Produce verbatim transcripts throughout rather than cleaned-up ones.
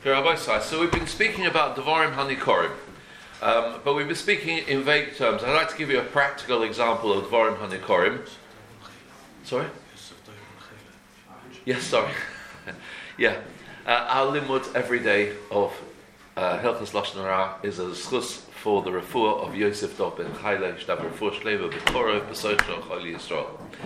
Rabbi Sai, so we've been speaking about Devarim Hanikorim, um, but we've been speaking in vague terms. I'd like to give you a practical example of Devarim Hanikorim. Sorry? Yes, sorry. yeah. Uh, our limud every day of uh, Hilchos Lashon Hara is a schus for the refuah of Yosef Dov ben Chayle, shtab refuah shleva b'Torah b'Sochel Choli Yisrael.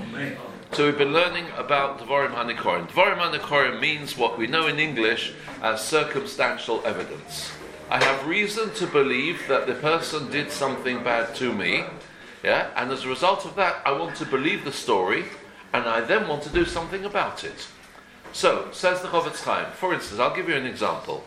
So we've been learning about Devarim Hanikorim. Devarim Hanikorim means what we know in English as circumstantial evidence. I have reason to believe that the person did something bad to me, yeah, and as a result of that, I want to believe the story, and I then want to do something about it. So, says the Chofetz Chaim, for instance, I'll give you an example.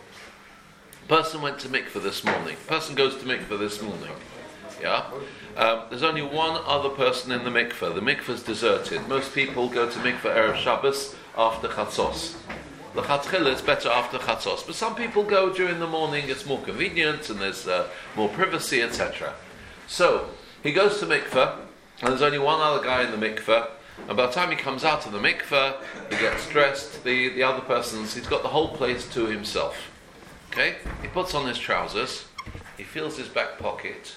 Person went to mikveh this morning. Person goes to mikveh this morning. Yeah? Um, there's only one other person in the mikveh. The mikveh's deserted. Most people go to mikveh Erev Shabbos after Chatzos. L'chatchila, it's better after Chatzos. But some people go during the morning, it's more convenient, and there's uh, more privacy, et cetera. So, he goes to mikveh, and there's only one other guy in the mikveh, and by the time he comes out of the mikveh, he gets dressed, the, the other person's, he's got the whole place to himself. Okay? He puts on his trousers, he feels his back pocket,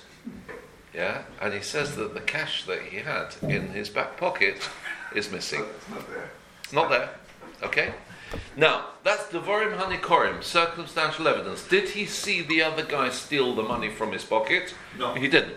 yeah, and he says that the cash that he had in his back pocket is missing. It's not there. It's not there. Okay? Now, that's Devarim Hanikorim, circumstantial evidence. Did he see the other guy steal the money from his pocket? No. He didn't.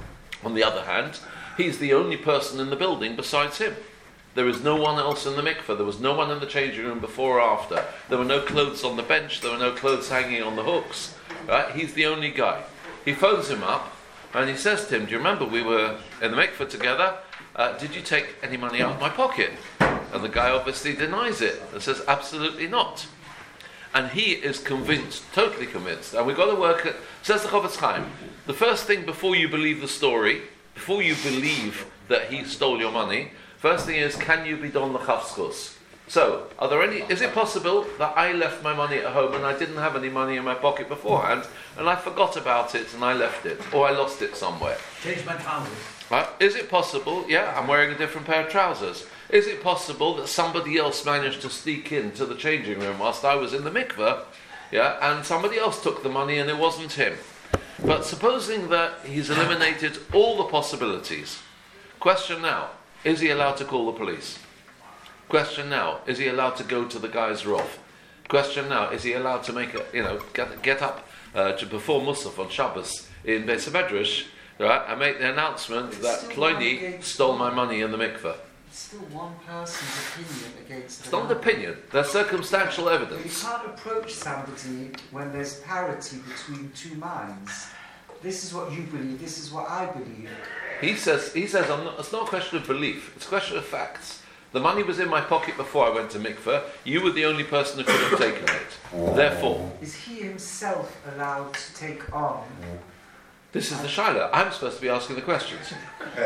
On the other hand, he's the only person in the building besides him. There is no one else in the mikveh. There was no one in the changing room before or after. There were no clothes on the bench. There were no clothes hanging on the hooks. Right? He's the only guy. He phones him up and he says to him, do you remember we were in the mikveh together? Uh, did you take any money out of my pocket? And the guy obviously denies it and says, absolutely not. And he is convinced, totally convinced. And we've got to work at, says the Chofetz Chaim, the first thing before you believe the story, before you believe that he stole your money, first thing is, can you be don l'chavskos? So, are there any, is it possible that I left my money at home and I didn't have any money in my pocket beforehand, and I forgot about it and I left it, or I lost it somewhere? Change my trousers. Right? Is it possible, yeah, I'm wearing a different pair of trousers. Is it possible that somebody else managed to sneak into the changing room whilst I was in the mikveh, yeah, and somebody else took the money and it wasn't him? But supposing that he's eliminated all the possibilities, question now, is he allowed to call the police? Question now, is he allowed to go to the guy's rov? Question now, is he allowed to make a, you know, get, get up uh, to perform Musaf on Shabbos in Beis HaMedrash, right, and make the announcement It's that Pliny stole my money in the mikveh? It's still one person's opinion against It's the not an opinion, there's circumstantial You evidence. can't approach somebody when there's parity between two minds. This is what you believe, this is what I believe. He says, he says I'm not, it's not a question of belief, it's a question of facts. The money was in my pocket before I went to mikveh. You were the only person who could have taken it. Therefore, Is he himself allowed to take on? this is the shaila. I'm supposed to be asking the questions.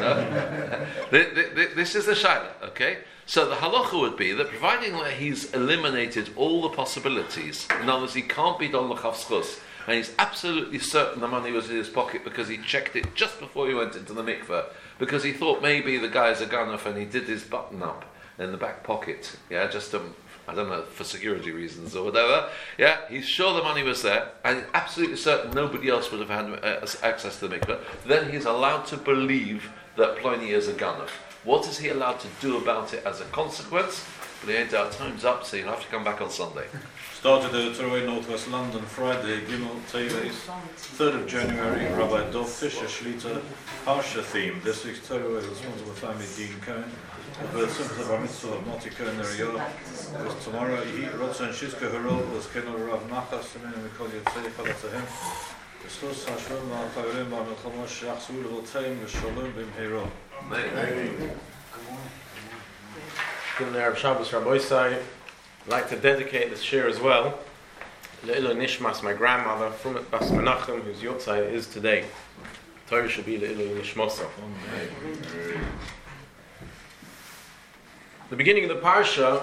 No? This is the shaila, okay? So the halacha would be that providing that he's eliminated all the possibilities, in other words, he can't be don l'chavskos, and he's absolutely certain the money was in his pocket because he checked it just before he went into the mikveh, because he thought maybe the guy's a gunner and he did his button up in the back pocket, yeah, just to, I don't know, for security reasons or whatever, yeah, he's sure the money was there, and he's absolutely certain nobody else would have had uh, access to the mikveh, then he's allowed to believe that Pliny is a gunner. What is he allowed to do about it as a consequence? But our time's up, so you'll have to come back on Sunday. Started the Torah Northwest London Friday, Gimel Teves, third of January, Rabbi Dov Fisher Shlita, Parsha theme. This week's Torah is sponsored by family Dean Cohen. The simple bar mitzvah of Moti Cohen Neriyah was tomorrow. Rotzen Shizka Harol was Kenol Rav Nachas, and Mikol Yotzei Palatzahem. The Schos Hashon Ma'akarim Ba'melchamos Shachzul V'Tzeim V'Shalom B'Mheiro. Good Erev Shabbos, Rabbi Sai. I'd like to dedicate this shir as well Le'iloi Nishmas, my grandmother, from Bas Menachem, whose Yotzai is today. Torah should be Le'iloi Nishmosa. The beginning of the parsha,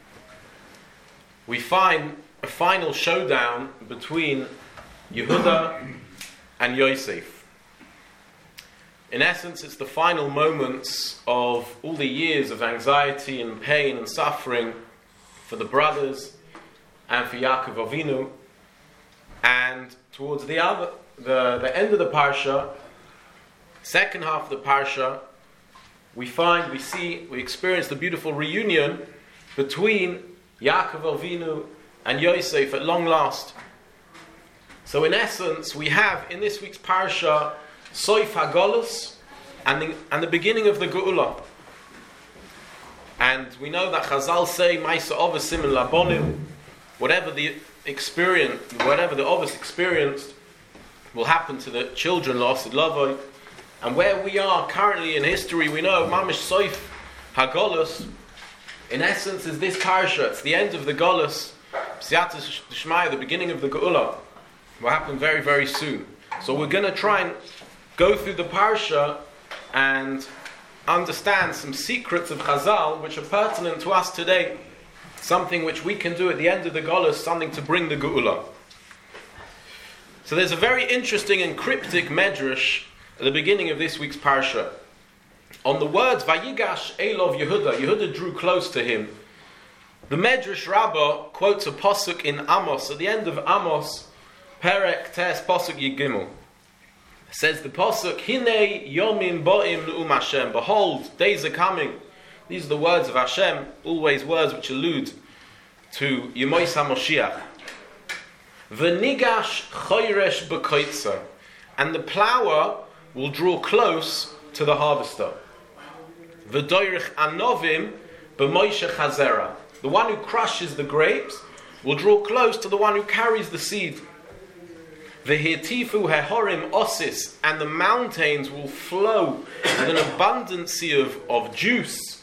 we find a final showdown between Yehuda and Yosef. In essence, it's the final moments of all the years of anxiety and pain and suffering for the brothers and for Yaakov Avinu And towards the other, the, the end of the parsha, second half of the parsha, we find, we see, we experience the beautiful reunion between Yaakov Avinu and Yosef at long last. So in essence, we have in this week's parsha Soif HaGolus and the, and the beginning of the Geula. And we know that Chazal say, Maisa Ovis Simen Labonim, whatever the experience, whatever the Ovis experienced will happen to the children lost at Lavoi. And where we are currently in history, we know Mamish Soif HaGolus, in essence, is this parsha. It's the end of the Golus, Siyata D'Shmaya, the beginning of the Geula. Will happen very, very soon. So we're going to try and go through the parsha and understand some secrets of Chazal which are pertinent to us today. Something which we can do at the end of the Golus, something to bring the Geula. So there's a very interesting and cryptic medrash at the beginning of this week's parsha. On the words Vayigash Elov Yehuda, Yehuda drew close to him. The Medrash Rabbah quotes a pasuk in Amos, at the end of Amos, Perek Tes Pasuk Yigimel. Says the pasuk, Hinei Yomim Bo'im L'um Hashem. Behold, days are coming. These are the words of Hashem, always words which allude to Yemois HaMoshiach. V'nigash Choyresh B'koitza. And the plower will draw close to the harvester. V'doyrich Anovim B'moishe Chazera. The one who crushes the grapes will draw close to the one who carries the seed. V'hitifu hehorim osis, and the mountains will flow with an abundancy of, of juice.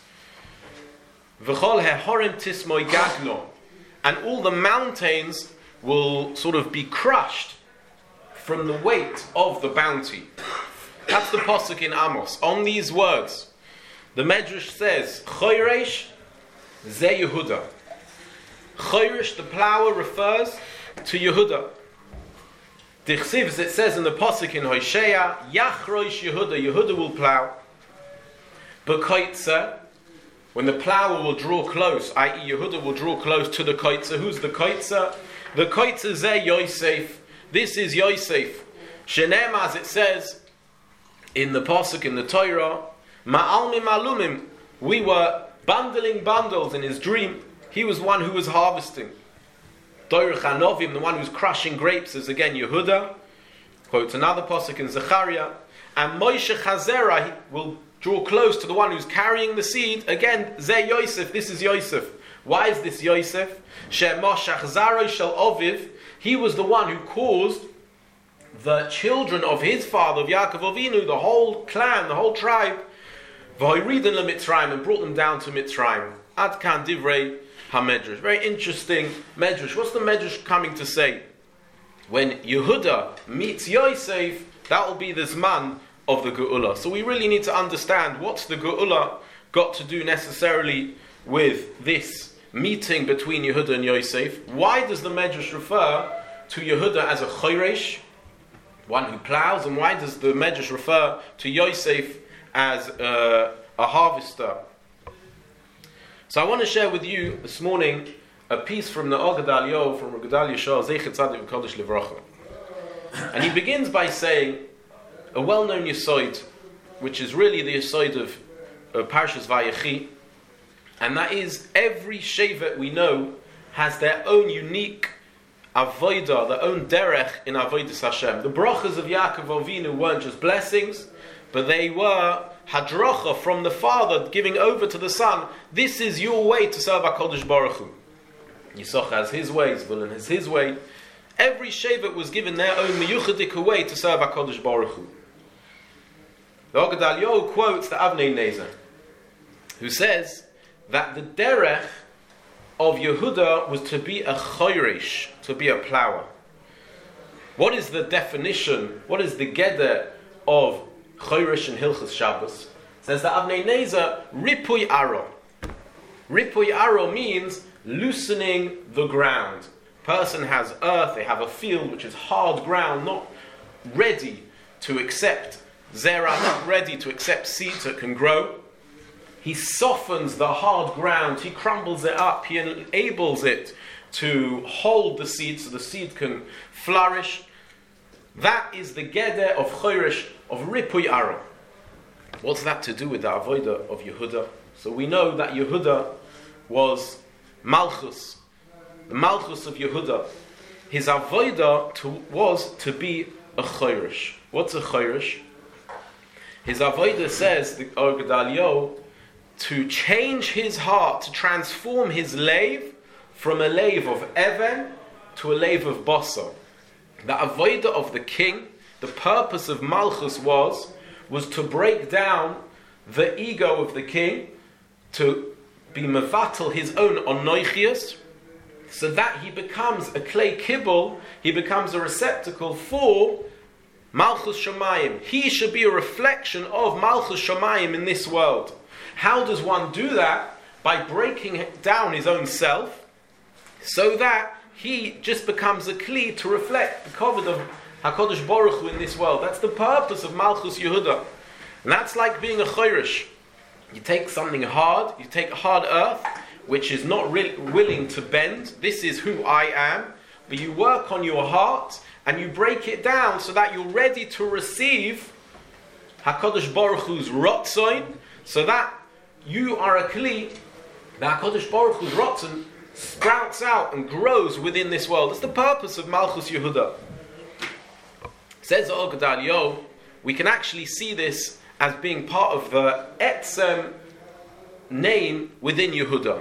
V'chol hehorim tismoi gagno, and all the mountains will sort of be crushed from the weight of the bounty. That's the pasuk in Amos. On these words, the Medrash says, Choyresh ze Yehuda. Choyresh, the plower, refers to Yehuda. Dichsiv, as it says in the pasuk in Hosea, Yachroish Yehuda, Yehuda will plow. B'koitza, when the plower will draw close, that is, Yehuda will draw close to the koitza. Who's the koitza? The koitza ze Yosef. This is Yosef. Shenem, as it says in the pasuk in the Torah, Ma'almim alumim. We were bundling bundles in his dream. He was one who was harvesting. Doyrech Anovim, the one who's crushing grapes, is again Yehuda. Quotes another pasuk in Zechariah. And Moshe Chazera, he will draw close to the one who's carrying the seed. Again, Ze Yosef, this is Yosef. Why is this Yosef? She Moshach Zaroi Shel Oviv. He was the one who caused the children of his father, of Yaakov Avinu, the whole clan, the whole tribe, V'hoyriden leMitzrayim, and brought them down to Mitzrayim. Ad kan divrei HaMedrash. Very interesting Medrash. What's the Medrash coming to say? When Yehuda meets Yosef, that will be the Zman of the Geula. So we really need to understand what's the Geula got to do necessarily with this meeting between Yehuda and Yosef. Why does the Medrash refer to Yehuda as a Choyresh, one who plows, and why does the Medrash refer to Yosef as uh, a harvester? So I want to share with you this morning a piece from the Ogadal Yo, from Ogadal Yeshua, Zeichet Tzadik V'Kodesh Livracha. And he begins by saying a well-known Yesod, which is really the Yesod of uh, Parshas Vayechi, and that is every Shevet we know has their own unique avodah, their own derech in avodas Hashem. The brachas of Yaakov Avinu weren't just blessings, but they were hadracha from the Father, giving over to the Son. This is your way to serve HaKadosh Baruch Hu. Yisach has his way, Zvulun has his way. Every Shevet was given their own miyuchadik way to serve HaKadosh Baruch Hu. The Ogadal Yo quotes the Avnei Nezer, who says that the derech of Yehuda was to be a choyresh, to be a plower. What is the definition, what is the geder of choyresh and Hilchos Shabbos? Says the Avnei Nezer, ripui aro. Ripui aro means loosening the ground. Person has earth, they have a field which is hard ground, not ready to accept zera, not ready to accept seeds that can grow. He softens the hard ground, he crumbles it up, he enables it to hold the seed so the seed can flourish. That is the Geder of Choresh, of Ripui Aaron. What's that to do with the Avodah of Yehuda? So we know that Yehuda was Malchus, the Malchus of Yehuda. His Avodah to, was to be a Choresh. What's a Choresh? His Avodah says, the Or Gedaliah, to change his heart, to transform his lave from a lave of Even to a lave of Basar. The Avodah of the king, the purpose of Malchus was, was to break down the ego of the king, to be mevatel his own onoichius, so that he becomes a clay kibble, he becomes a receptacle for Malchus Shamayim. He should be a reflection of Malchus Shamayim in this world. How does one do that? By breaking down his own self, so that he just becomes a kli to reflect the kavod of HaKadosh Baruch Hu in this world. That's the purpose of Malchus Yehuda. And that's like being a choresh. You take something hard, you take hard earth, which is not really willing to bend. This is who I am. But you work on your heart, and you break it down so that you're ready to receive HaKadosh Baruch Hu's Rotzoin, so that you are a kli, the HaKadosh Baruch Hu's Rotzon sprouts out and grows within this world. It's the purpose of Malchus Yehuda. Says Or Gedaliah, we can actually see this as being part of the Etzem name within Yehuda.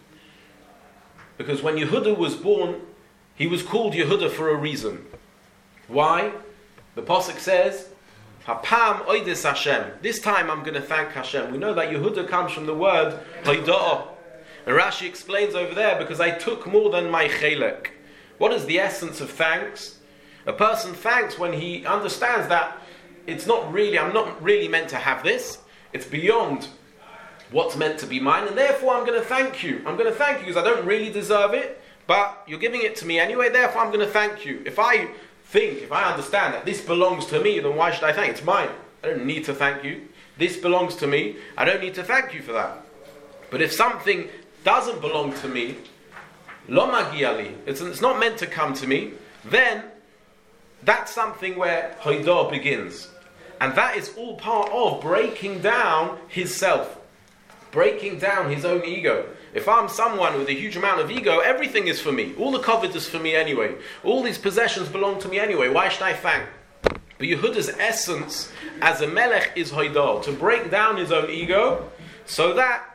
Because when Yehuda was born, he was called Yehuda for a reason. Why? The Pasuk says, Hapam oides Hashem. This time I'm going to thank Hashem. We know that Yehuda comes from the word Hoida'ah. And Rashi explains over there, because I took more than my chelek. What is the essence of thanks? A person thanks when he understands that it's not really, I'm not really meant to have this. It's beyond what's meant to be mine, and therefore I'm going to thank you. I'm going to thank you because I don't really deserve it, but you're giving it to me anyway, therefore I'm going to thank you. If I think, if I understand that this belongs to me, then why should I thank? It's mine. I don't need to thank you. This belongs to me. I don't need to thank you for that. But if something doesn't belong to me, lo magiali, it's, it's not meant to come to me, then that's something where Hoidah begins. And that is all part of breaking down his self, breaking down his own ego. If I'm someone with a huge amount of ego, everything is for me. All the kavod is for me anyway. All these possessions belong to me anyway. Why should I thank? But Yehuda's essence as a melech is Hoidah, to break down his own ego, so that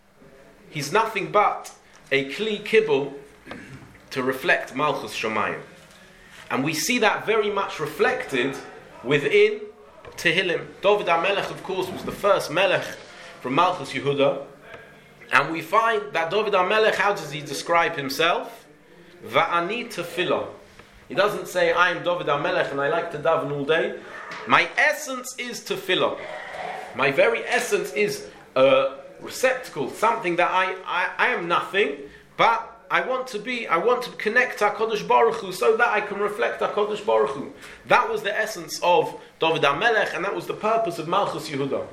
he's nothing but a kli kibble to reflect Malchus Shamayim. And we see that very much reflected within Tehillim. David HaMelech, of course, was the first melech from Malchus Yehuda. And we find that David HaMelech, how does he describe himself? Va'ani tefillah. He doesn't say, I am David HaMelech and I like to daven all day. My essence is tefillah. My very essence is a receptacle, something that I, I, I am nothing, but I want to be, I want to connect to HaKadosh Baruch Hu so that I can reflect HaKadosh Baruch Hu. That was the essence of David HaMelech, and that was the purpose of Malchus Yehuda.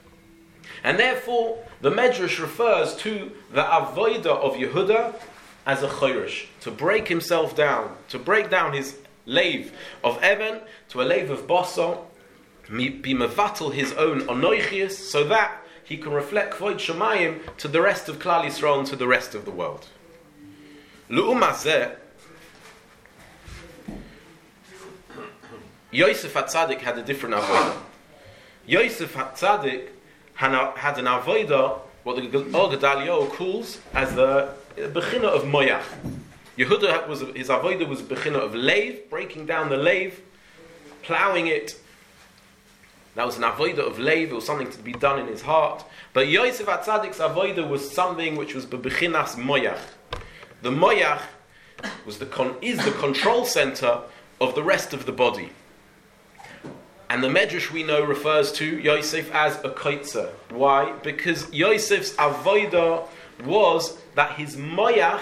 And therefore, the Medrash refers to the Avodah of Yehuda as a choresh, to break himself down, to break down his lave of Even to a lave of Basar, be mevatel his own onoichius, so that he can reflect Kvod Shamayim to the rest of Klal Yisrael and to the rest of the world. L'umazeh, Yosef HaTzadik had a different avodah. Yosef HaTzadik had an avodah, what the Or Gedaliah calls as the bechina of moyach. Yehuda was his avodah was bechina of lave, breaking down the lave, ploughing it. That was an avodah of lave. It was something to be done in his heart. But Yosef HaTzadik's avodah was something which was bebechinas moyach. The moyach was the con- is the control center of the rest of the body. And the Medrash we know refers to Yosef as a koitzer. Why? Because Yosef's avodah was that his moyach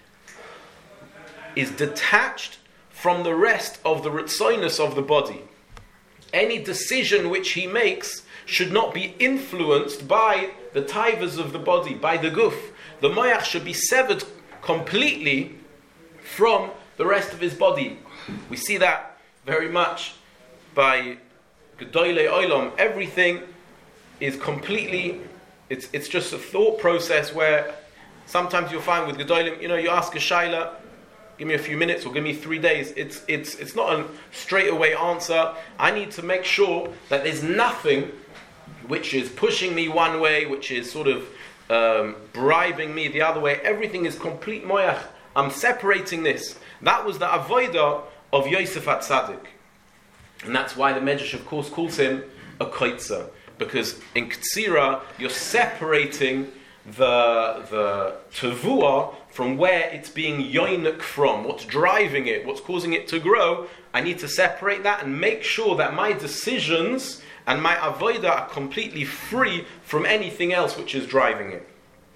is detached from the rest of the ritzoinus of the body. Any decision which he makes should not be influenced by the taivas of the body, by the guf. The moyach should be severed completely from the rest of his body. We see that very much by Gedolei Olam. Everything is completely, it's it's just a thought process where sometimes you'll find with Gedolim, you know, you ask a Shaila, give me a few minutes or give me three days. It's it's it's not a straightaway answer. I need to make sure that there's nothing which is pushing me one way, which is sort of um, bribing me the other way. Everything is complete moyach. I'm separating this. That was the avodah of Yosef HaTzadik. And that's why the Medrash, of course, calls him a koitzer. Because in Ktsira, you're separating the the tevuah from where it's being yoinik from, what's driving it, what's causing it to grow. I need to separate that and make sure that my decisions and my avodah are completely free from anything else which is driving it.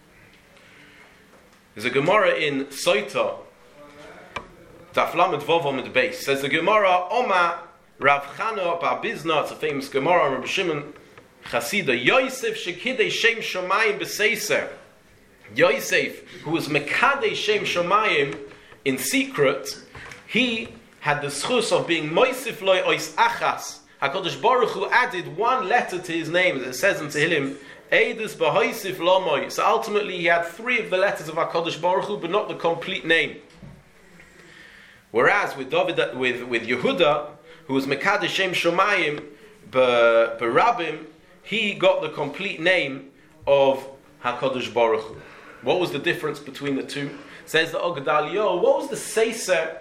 There's a Gemara in Soita, Daf Lamed Vav Amud Beis. Says the Gemara, Oma Rav Chana Bar Bizna, it's a famous Gemara, Rabbi Shimon Chasida, Yosef Shekidei Shem Shomayim B'Seiser. Yosef, who was Mekadei Shem Shomayim in secret, he had the schus of being Moisif Loi Ois Achas. HaKadosh Baruch Hu added one letter to his name, as it says in Tehillim, Eidus B'Hoisif Lomoi. So ultimately he had three of the letters of HaKadosh Baruch Hu, but not the complete name. Whereas with David, with, with Yehuda, who was Mekadesh Shem Shomayim B'Rabim, he got the complete name of HaKadosh Baruch Hu. What was the difference between the two? Says the Ogdalio, what was the Seiser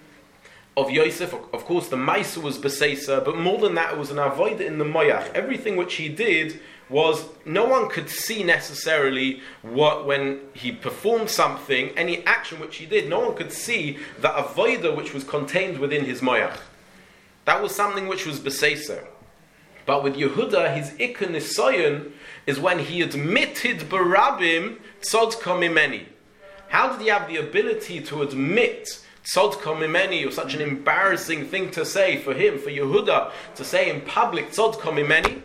of Yosef? Of course, the Maisa was B'Seiser, but more than that, it was an Avodah in the Moyach. Everything which he did was, no one could see necessarily what, when he performed something, any action which he did, no one could see the Avodah which was contained within his Moyach. That was something which was B'Seiser. But with Yehuda, his Ikon Nisayon is when he admitted Barabim Tzodka Mimeni. How did he have the ability to admit Tzodka Mimeni, or such an embarrassing thing to say for him, for Yehuda, to say in public Tzodka Mimeni?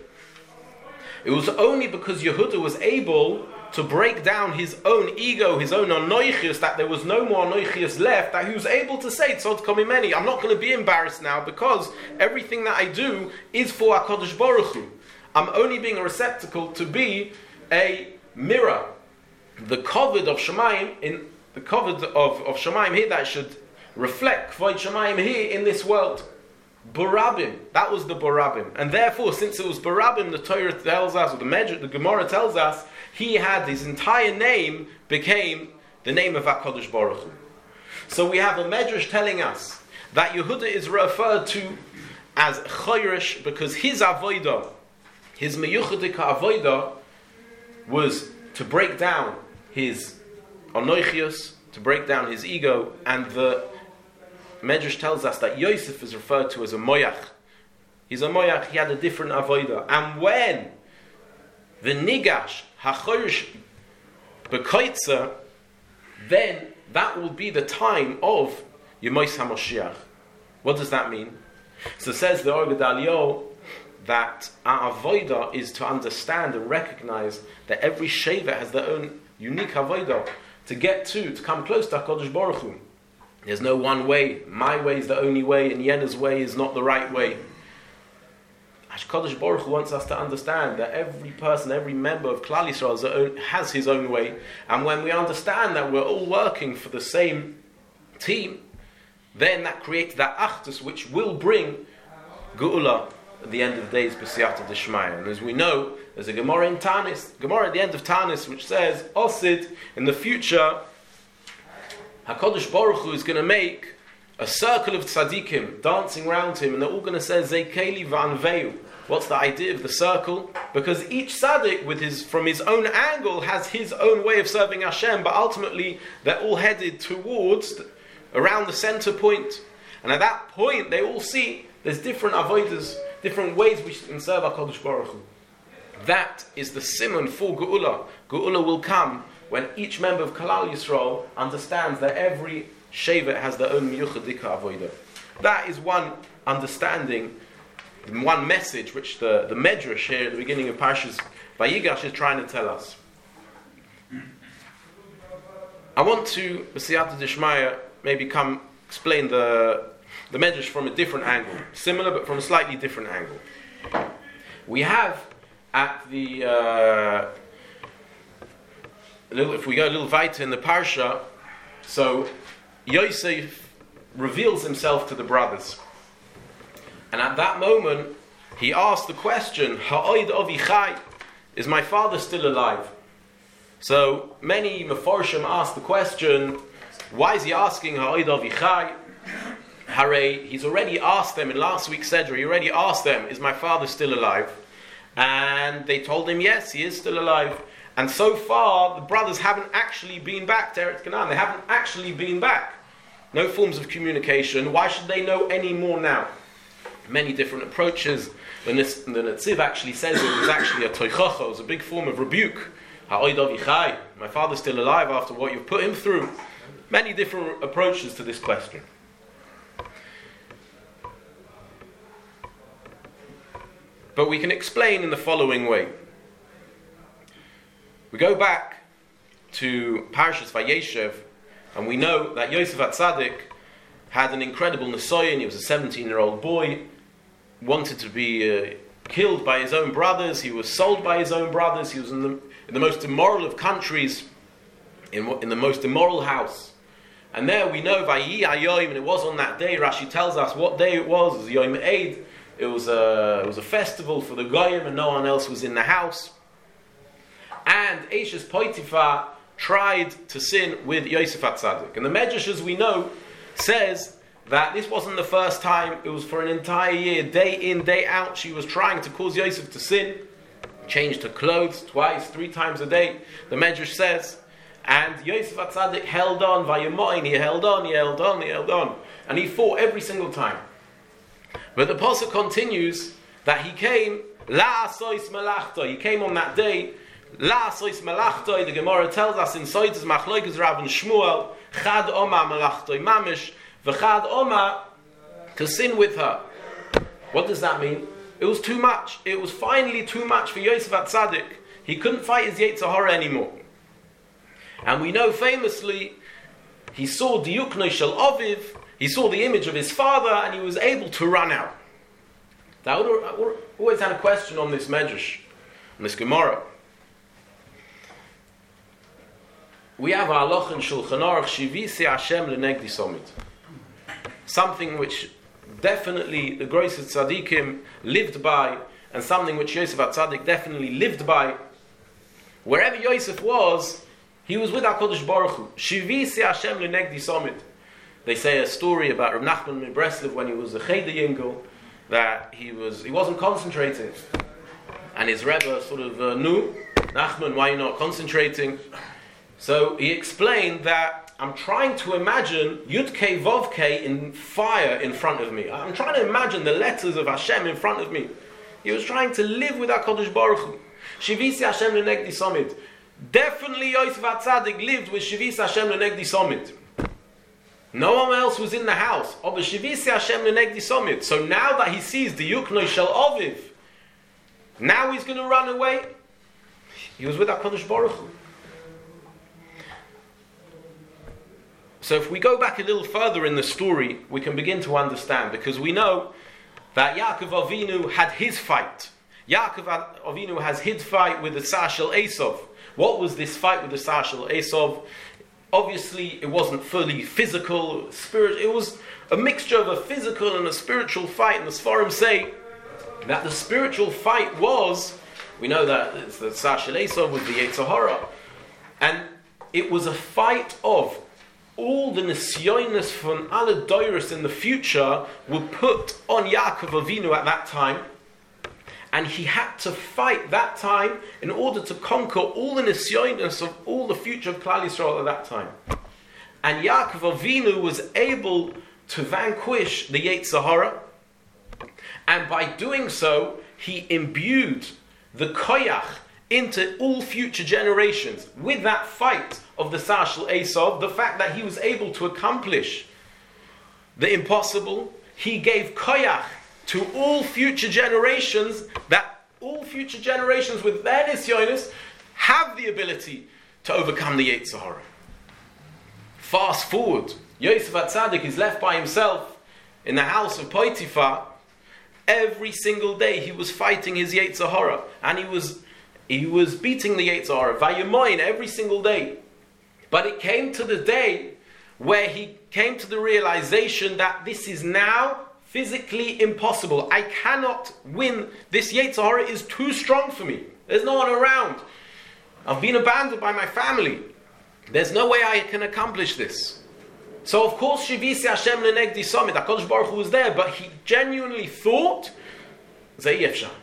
It was only because Yehuda was able to break down his own ego, his own anoichius, that there was no more anoichius left, that he was able to say, Tzodka Mimeni, I'm not going to be embarrassed now, because everything that I do is for HaKadosh Baruch Hu. I'm only being a receptacle to be a mirror. The covet of Shemayim, in the covet of, of Shemayim here, that should reflect Kvod Shemayim here in this world. Barabim, that was the Barabim. And therefore, since it was Barabim, the Torah tells us, or the Medrash, the Gemara tells us, he had, his entire name became the name of HaKadosh Baruch Hu. So we have a Medrash telling us that Yehuda is referred to as Chayrish because his Avodah, his Meyuchadika Avodah, was to break down his Anoichius, to break down his ego, and the Medrash tells us that Yosef is referred to as a Moyach. He's a Moyach, he had a different Avodah. And when the Nigash, HaChorish, Bekoitza, then that will be the time of Yemos HaMoshiach. What does that mean? So says the Or Gedalio that our Avodah is to understand and recognize that every Shevet has their own unique Avodah to get to, to come close to HaKadosh Baruch Hu. There's no one way. My way is the only way, and Yena's way is not the right way. HaKadosh Baruch Hu wants us to understand that every person, every member of Klal Yisrael has his own way. And when we understand that we're all working for the same team, then that creates that achdus which will bring Geula at the end of the days, B'siyata D'Shmaya. And as we know, there's a Gemara in Tanis, Gemara at the end of Tanis, which says, Osid, in the future, HaKadosh Baruch Hu is going to make a circle of tzaddikim dancing around him, and they're all going to say Zeikeli v'anveu. What's the idea of the circle? Because each tzaddik, with his from his own angle, has his own way of serving Hashem, but ultimately they're all headed towards the, around the center point. And at that point, they all see there's different avodas, different ways we can serve HaKadosh Baruch Hu. That is the simon for Geula. Geula will come when each member of Klal Yisrael understands that every Shevet has their own miyuchadika avodah. That is one understanding, one message which the, the Medrash here at the beginning of Parshas Vayigash is trying to tell us. I want to, B'siyata D'Shmaya, maybe come explain the the Medrash from a different angle, similar but from a slightly different angle. We have at the uh, a little, if we go a little weiter in the parsha, so Yosef reveals himself to the brothers, and at that moment he asks the question, "Ha'od avi chai?" Is my father still alive? So many Mefarshim ask the question, why is he asking Ha'od avi chai? Hare, he's already asked them in last week's Seder, he already asked them, is my father still alive? And they told him, yes, he is still alive. And so far, the brothers haven't actually been back to Eretz Canaan. They haven't actually been back. No forms of communication. Why should they know any more now? Many different approaches. The Netziv actually says it was actually a toichacha, it was a big form of rebuke. Ha'od avi chai, my father's still alive after what you've put him through. Many different approaches to this question. But we can explain in the following way. We go back to Parshas Vayeshev, and we know that Yosef HaTzadik had an incredible nisayon. He was a seventeen-year-old boy, wanted to be uh, killed by his own brothers. He was sold by his own brothers. He was in the, in the most immoral of countries, in, in the most immoral house. And there we know, Vayi Hayoim, and it was on that day. Rashi tells us what day it was. It was Yom Eid. It was a, it was a festival for the Goyim, and no one else was in the house. And Eishes Potiphar tried to sin with Yosef HaTzadik. And the Medrash, as we know, says that this wasn't the first time. It was for an entire year, day in, day out. She was trying to cause Yosef to sin. Changed her clothes twice, three times a day. The Medrash says. And Yosef HaTzadik held on. Vayemoin, he held on, he held on, he held on. And he fought every single time. But the pasuk continues that he came, La asois melachta. He came on that day, La asois melachta. The Gemara tells us in Soites Machloikes Rav and Shmuel, Chad Oma melachta mamish, v'chad Oma, to sin with her. What does that mean? It was too much. It was finally too much for Yosef HaTzadik. He couldn't fight his Yetzer Hara anymore. And we know famously, he saw Diyuknoi Shel Aviv. He saw the image of his father, and he was able to run out. Now, I always had a question on this Medrash, on this Gemara. We have a halach in Shulchan Aruch, Shivisi Hashem lenegdi somit. Something which definitely the greatest tzaddikim lived by, and something which Yosef HaTzadik definitely lived by. Wherever Yosef was, he was with HaKadosh Baruch Hu. Shivisi Hashem lenegdi somit. They say a story about Rav Nachman in Breslev when he was a Cheder Yingel, that he was he wasn't concentrating, and his Rebbe sort of uh, knew, Nachman, why are you not concentrating? So he explained that I'm trying to imagine Yud Kei Vav Kei in fire in front of me. I'm trying to imagine the letters of Hashem in front of me. He was trying to live with HaKadosh Baruch Hu. Shivisi Hashem lenegdi somit. Definitely Yosef HaTzadik lived with Shivisi Hashem lenegdi somit. No one else was in the house. So now that he sees the Yuknoi Shel Aviv, now he's going to run away. He was with HaKadosh Baruch Hu. So if we go back a little further in the story, we can begin to understand, because we know that Yaakov Avinu had his fight. Yaakov Avinu has his fight with the Sar Shel Esav. What was this fight with the Sar Shel Esav? Obviously, it wasn't fully physical, spirit. It was a mixture of a physical and a spiritual fight. And the Sfarim say that the spiritual fight was, we know that it's the Sar Shel Esav with the Yetzer Hara, and it was a fight of all the nisyonos from alle doiros in the future were put on Yaakov Avinu at that time. And he had to fight that time in order to conquer all the nisyonos of all the future of Klal Yisrael at that time. And Yaakov Avinu was able to vanquish the Yetzer Hara. And by doing so, he imbued the koyach into all future generations. With that fight of the Sar Shel Esav, the fact that he was able to accomplish the impossible, he gave koyach to all future generations, that all future generations with their nisyonos have the ability to overcome the Yetzer Hara. Fast forward Yosef HaTzadik is left by himself in the house of Potiphar. Every single day he was fighting his Yetzer Hara, and he was he was beating the Yetzer Hara, Vayemoin, every single day. But it came to the day where he came to the realization that this is now physically impossible. I cannot win. This Yetzer Hara is too strong for me. There's no one around. I've been abandoned by my family. There's no way I can accomplish this. So of course, Shivisi Hashem Lenegdi Samid, HaKadosh Baruch Hu was there, but he genuinely thought, Zeh Yefshar.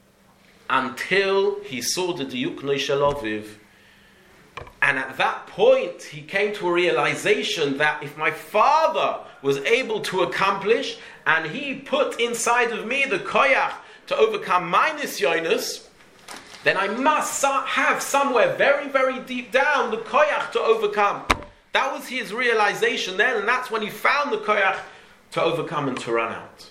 Until he saw the Diyuk Noi Shel Aviv. And at that point, he came to a realization that if my father was able to accomplish, and he put inside of me the koyach to overcome my nisyonos, then I must have somewhere very, very deep down the koyach to overcome. That was his realization then, and that's when he found the koyach to overcome and to run out.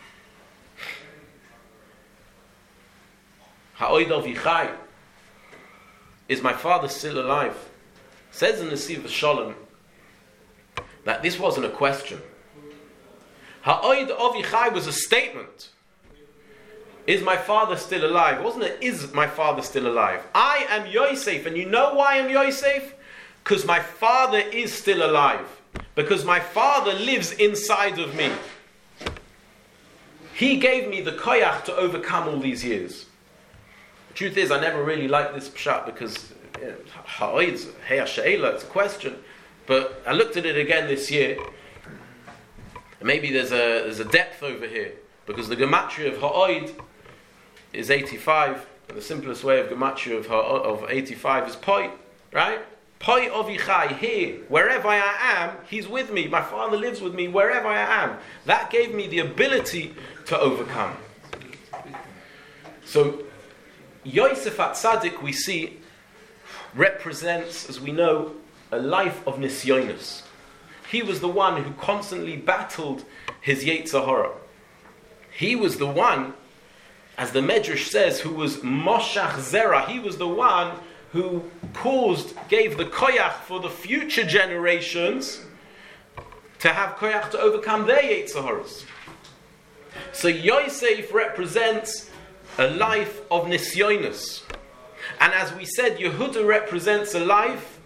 Ha'oid Avichai, is my father still alive? Says in the Siva Shalom that this wasn't a question. Ha'oid Avichai was a statement. Is my father still alive? It wasn't a, is my father still alive? I am Yosef, and you know why I'm Yosef? Because my father is still alive. Because my father lives inside of me. He gave me the koyach to overcome all these years. The truth is, I never really liked this pshat because ha'oid, hey she'ela, it's a question. But I looked at it again this year. And maybe there's a there's a depth over here. Because the gematria of ha'oid is eighty-five, and the simplest way of gematria of of eighty-five is poi, right? Poi Avichai, here, wherever I am, he's with me. My father lives with me wherever I am. That gave me the ability to overcome. So, Yosef HaTzadik, we see, represents, as we know, a life of nisyonos. He was the one who constantly battled his Yetzer Hara. He was the one, as the Medrash says, who was Moshach Zera. He was the one who caused, gave the koyach for the future generations to have koyach to overcome their Yetzer Haras. So Yosef represents a life of nisyonos. And as we said, Yehuda represents a life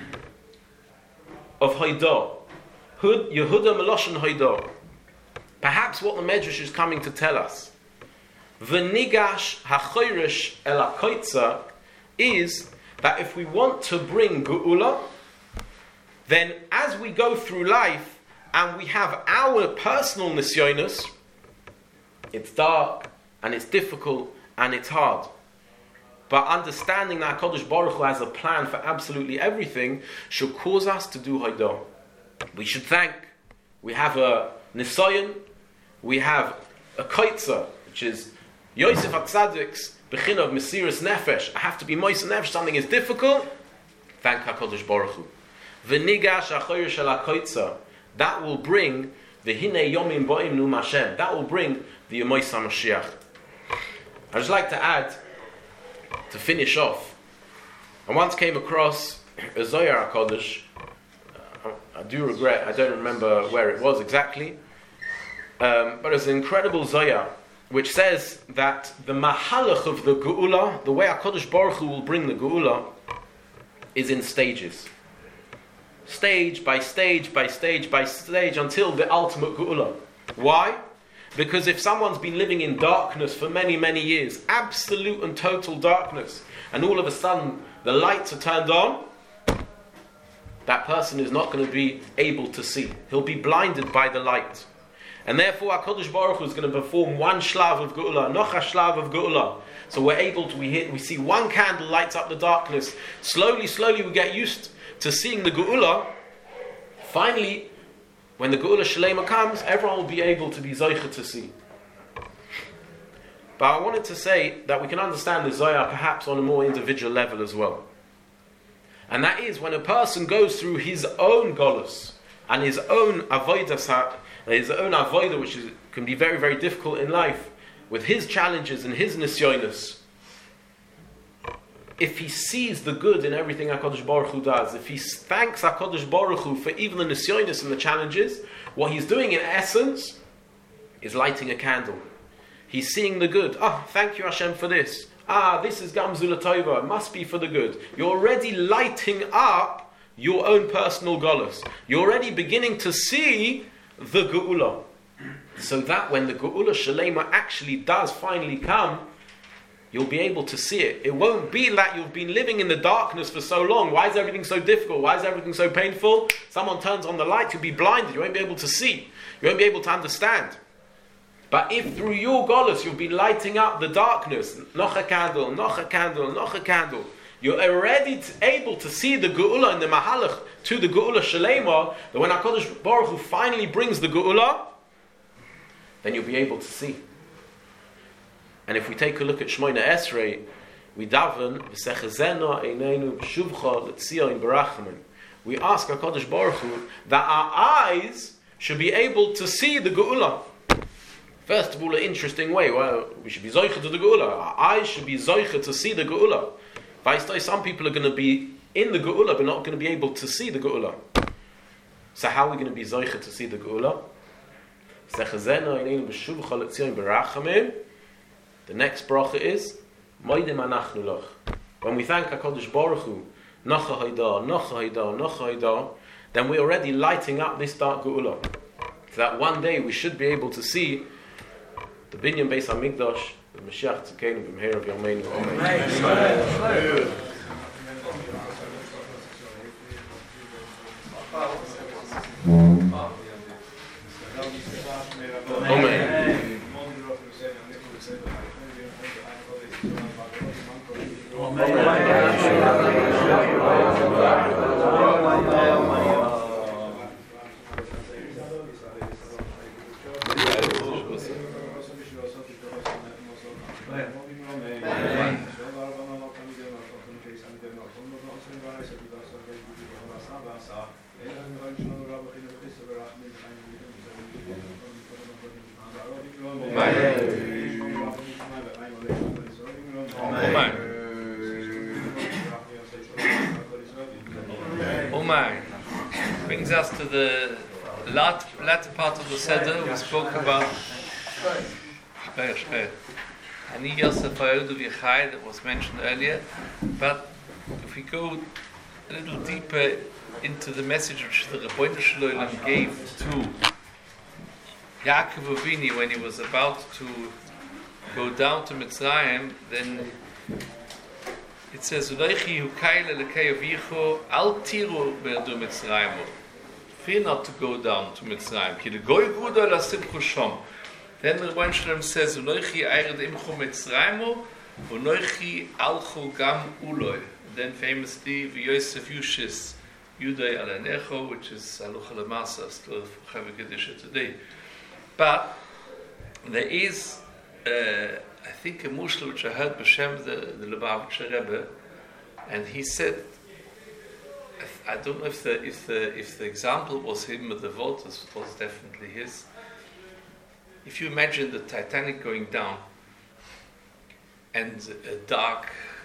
of Haidah. Yehuda Meloshen Haidah. Perhaps what the Medrash is coming to tell us. V'nigash ha'choyresh el ha'koitza is that if we want to bring Geula, then as we go through life and we have our personal nisyonos, it's dark and it's difficult and it's hard. But understanding that HaKadosh Baruch Hu has a plan for absolutely everything should cause us to do Haidah. We should thank. We have a Nisayon, we have a Koitza, which is Yosef HaTzadik's Bechin of Mesiras Nefesh. I have to be Mois Nefesh, something is difficult. Thank HaKadosh Baruch Hu. V'nigash ha'choyer shel ha'koitza. That will bring the Hinei Yomim Bo'im Num Hashem. That will bring the Yemois HaMashiach. I'd just like to add, to finish off, I once came across a Zohar HaKadosh. I do regret, I don't remember where it was exactly. Um, but it's an incredible Zohar, which says that the mahalach of the Geula, the way HaKadosh Baruch Hu will bring the Geula, is in stages. Stage by stage by stage by stage until the ultimate Geula. Why? Because if someone's been living in darkness for many, many years, absolute and total darkness, and all of a sudden the lights are turned on, that person is not going to be able to see. He'll be blinded by the light. And therefore, HaKadosh Baruch Hu is going to perform one shlav of Geula, noch a shlav of Geula. So we're able to, we, hit, we see one candle lights up the darkness. Slowly, slowly we get used to seeing the Geula. Finally, when the Geula Shalema comes, everyone will be able to be Zoicha to see. But I wanted to say that we can understand the Zohar perhaps on a more individual level as well. And that is when a person goes through his own Golus and his own Avodah, his own Avodah, which is, can be very, very difficult in life, with his challenges and his nisyonos. if he sees the good in everything HaKadosh Baruch Hu does, if he thanks HaKadosh Baruch Hu for even the nisyonis and the challenges, what he's doing in essence is lighting a candle. He's seeing the good. Ah, oh, thank you Hashem for this. Ah, this is Gamzula Tova. It must be for the good. You're already lighting up your own personal golus. You're already beginning to see the Geula. So that when the Geula Shalema actually does finally come, you'll be able to see it. It won't be that you've been living in the darkness for so long. Why is everything so difficult? Why is everything so painful? Someone turns on the light, you'll be blinded. You won't be able to see. You won't be able to understand. But if through your golus you've been lighting up the darkness, noch a candle, noch a candle, noch a candle, you're already t- able to see the Geula and the Mahalach to the Geula Shalema, that when HaKadosh Baruch Hu finally brings the Geula, then you'll be able to see. And if we take a look at Shmoyna Esrei, we daven, v'sechazena eineinu b'shuvcha l'tzion b'rachamim. We ask HaKadosh Baruch Hu that our eyes should be able to see the Geula. First of all, an interesting way. Well, we should be zoicha to the Geula. Our eyes should be zoicha to see the Geula. Some people are going to be in the Geula, but not going to be able to see the Geula. So how are we going to be zoicha to see the Geula? The next bracha is Moidem anachnu loch. When we thank HaKadosh Baruch Hu, Nocha Haida, Nocha Haida, Nocha Haida, then we're already lighting up this dark Geula. So that one day we should be able to see the Binyan Beis HaMikdash, the Mashiach Tzidkeinu b'mheira b'yameinu. Amen. Amen. Brings us to the latter part of the Seder. We spoke about Ani Yosef Ha'odu V'Chai that was mentioned earlier. But if we go a little deeper into the message which the Rebbeinu Shalom gave to Yaakov Avinu when he was about to go down to Mitzrayim, then it says, "Uleichi hukayle lekei avicho al tiru be'adu Mitzrayim." Fear not to go down to Mitzrayim. Ki legoy guda lasimchu shom. Then the Rebbeinu Shalom says, "Uleichi ayred imchu Mitzrayim, uleichi alchu gam uloi." Then famously, v'Yosef Yushis Yudai Alanecho, which is Alucha Lamasa, still for Chavi Kedisha today. But there is, uh, I think, a mushal which I heard B'Shem, the, the Lubavitcher Rebbe, and he said, I don't know if the if the if the example was him, but the vote was, was definitely his. If you imagine the Titanic going down and a dark,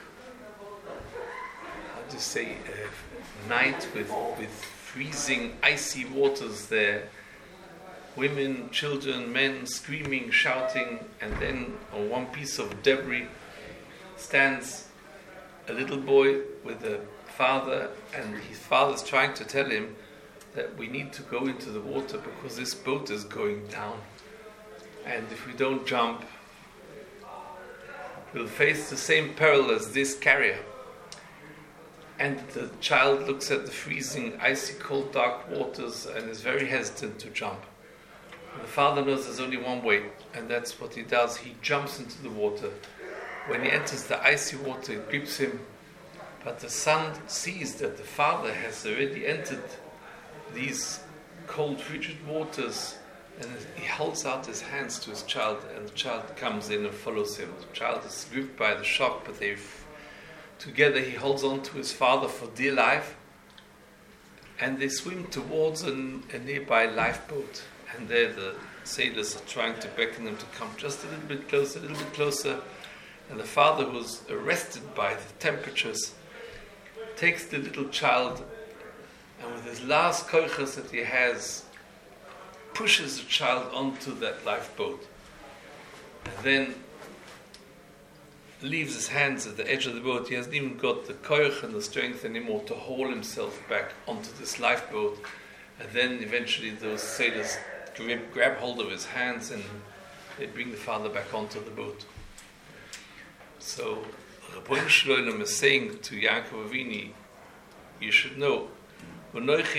how to say, uh, night with with freezing, icy waters there, women, children, men screaming, shouting, and then on one piece of debris stands a little boy with a father, and his father's trying to tell him that we need to go into the water because this boat is going down, and if we don't jump, we'll face the same peril as this carrier. And the child looks at the freezing, icy, cold, dark waters and is very hesitant to jump. The father knows there's only one way, and that's what he does. He jumps into the water. When he enters the icy water, it grips him. But the son sees that the father has already entered these cold, frigid waters, and he holds out his hands to his child, and the child comes in and follows him. The child is gripped by the shock, but they've together he holds on to his father for dear life, and they swim towards an, a nearby lifeboat. And there the sailors are trying to beckon them to come just a little bit closer, a little bit closer. And the father, who's arrested by the temperatures, takes the little child and with his last koiches that he has, pushes the child onto that lifeboat. And then leaves his hands at the edge of the boat. He hasn't even got the koich and the strength anymore to haul himself back onto this lifeboat. And then eventually those sailors grab, grab hold of his hands and they bring the father back onto the boat. So Rabbeinu Shloim is saying to Yaakov Avinu, you should know, if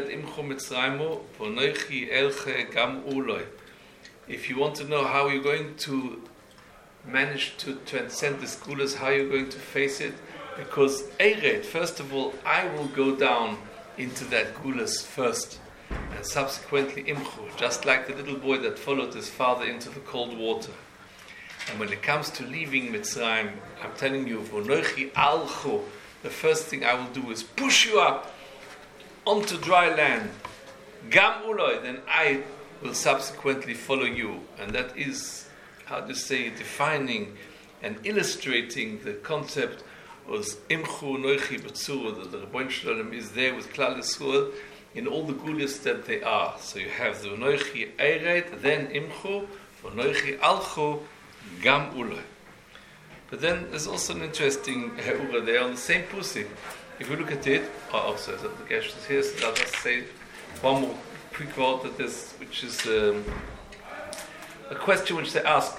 you want to know how you're going to manage to transcend the gulas, how you're going to face it, because Ered, first of all, I will go down into that gulas first, and subsequently Imchu, just like the little boy that followed his father into the cold water. And when it comes to leaving Mitzrayim, I'm telling you, Vonochi Alcho, the first thing I will do is push you up onto dry land. Gam Uloi, then I will subsequently follow you. And that is, how to say, defining and illustrating the concept of Imchu Noichi B'tzur, that the Rabbeinu Shalom is there with Klal Yisrael in all the gulas that they are. So you have the Noichi Eiret, then Imchu, Noichi Alchu, Gam Uloi. But then there's also an interesting Heura there on the same pusik. If you look at it, oh, also the Gesh is here, so I'll just say one more quick word that is, which is um, a question which they ask.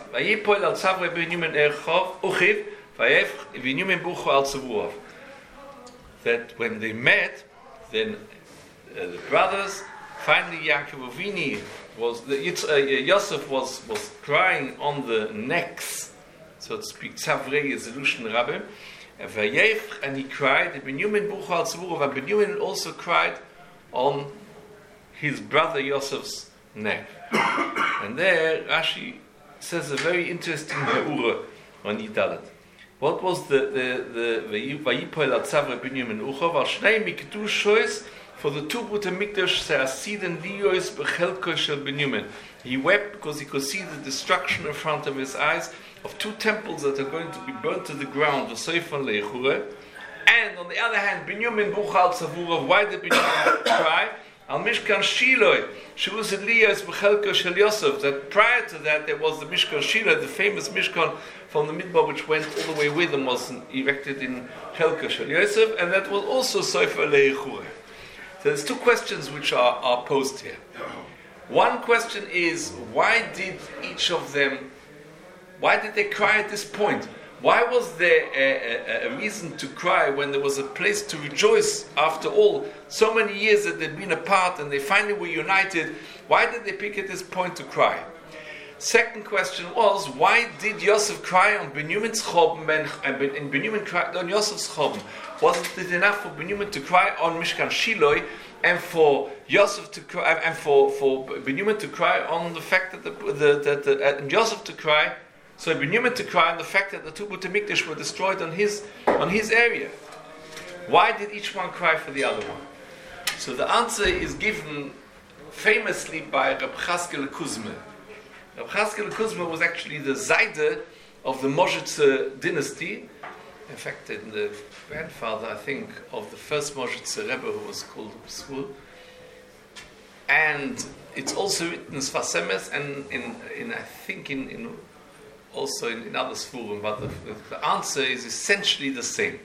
That when they met, then uh, the brothers, finally Yaakov Avinu was, the, uh, Yosef was, was crying on the necks, so to speak. Tzavrei is the Lushan Rabbi. And he cried, and Benjamin also cried on his brother Yosef's neck. And there Rashi says a very interesting Heura on Yidalet. What was the the the Vayipol Atzavre Benjamin Ucha? Var Shnei Mikdushois, for the two Bute Mikdash Seasid and Liois Bechelko Shel Benjamin. He wept because he could see the destruction in front of his eyes of two temples that are going to be burnt to the ground, the Seifan Leichure. And on the other hand, Benjamin Buchal Tzavura, why did Benjamin cry? Al Mishkan Shiloi, Shuvus Elias Bechelko Shel Yosef, that prior to that there was the Mishkan Shiloh, the famous Mishkan from the Midbar which went all the way with them, was erected in Chelko Shel Yosef, and that was also Seifan Leichure. So there's two questions which are, are posed here. One question is, why did each of them Why did they cry at this point? Why was there a, a, a reason to cry when there was a place to rejoice after all? So many years that they'd been apart and they finally were united. Why did they pick at this point to cry? Second question was, why did Yosef cry on Benjamin's chobim and Benjamin cried on Yosef's chobim? Wasn't it enough for Benjamin to cry on Mishkan Shiloi and for Yosef to cry and for, for Benjamin to cry on the fact that the, the, the, the uh, and Yosef to cry? So Benjamin to cry on the fact that the two Beit Mikdash were destroyed on his on his area. Why did each one cry for the other one? So the answer is given famously by Reb Chaskel Kuzma. Reb Chaskel Kuzma was actually the Zayde of the Mozhitzer dynasty. In fact, in the grandfather, I think, of the first Mozhitzer Rebbe, who was called Psul. And it's also written as Fasemes, and in, in I think in, in also in, in other Sfurim, but the, the answer is essentially the same.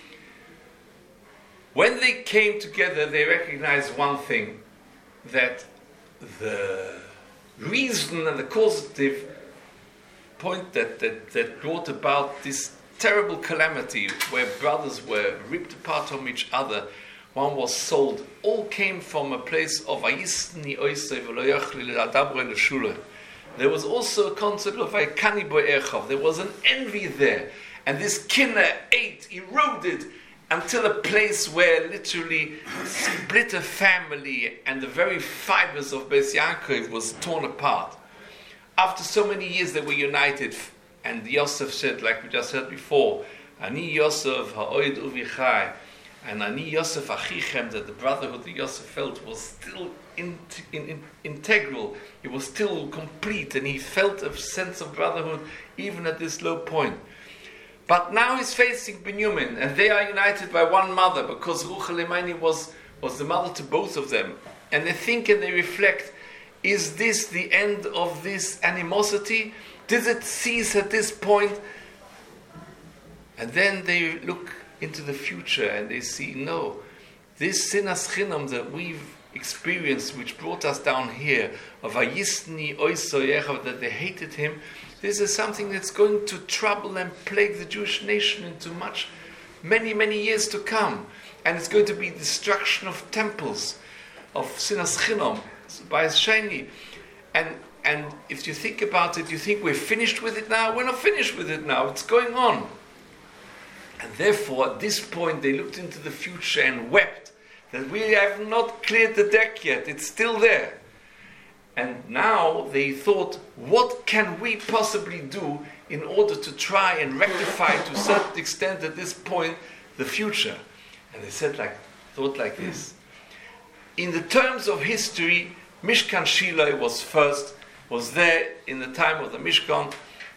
When they came together, they recognized one thing, that the reason and the causative point that, that, that brought about this terrible calamity where brothers were ripped apart from each other, one was sold, all came from a place of Ayisni Oisei V'lo Yachli L'Adabre L'Shuleh. There was also a concept of Vaikani Bo'echav. There was an envy there. And this kinna ate, eroded, until a place where literally split a family and the very fibers of Beis Yaakov was torn apart. After so many years they were united, and Yosef said, like we just heard before, Ani Yosef ha'oid uvichai, and Ani Yosef achichem, that the brotherhood that Yosef felt was still in, in, in, integral, it was still complete, and he felt a sense of brotherhood even at this low point. But now he's facing Binyamin, and they are united by one mother, because Ruchel Imani was, was the mother to both of them. And they think and they reflect, is this the end of this animosity? Does it cease at this point? And then they look into the future and they see, no, this sinas chinam that we've experienced, which brought us down here, of Ayisni Oiso Yechav, that they hated him, this is something that's going to trouble and plague the Jewish nation into much, many, many years to come. And it's going to be destruction of temples, of sinas chinam, by Shani. And and if you think about it, you think we're finished with it now? We're not finished with it now. It's going on. And therefore, at this point, they looked into the future and wept that we have not cleared the deck yet. It's still there. And now they thought, what can we possibly do in order to try and rectify to a certain extent at this point the future? And they said like, thought like this. In the terms of history, Mishkan Shiloh was first, was there in the time of the Mishkan,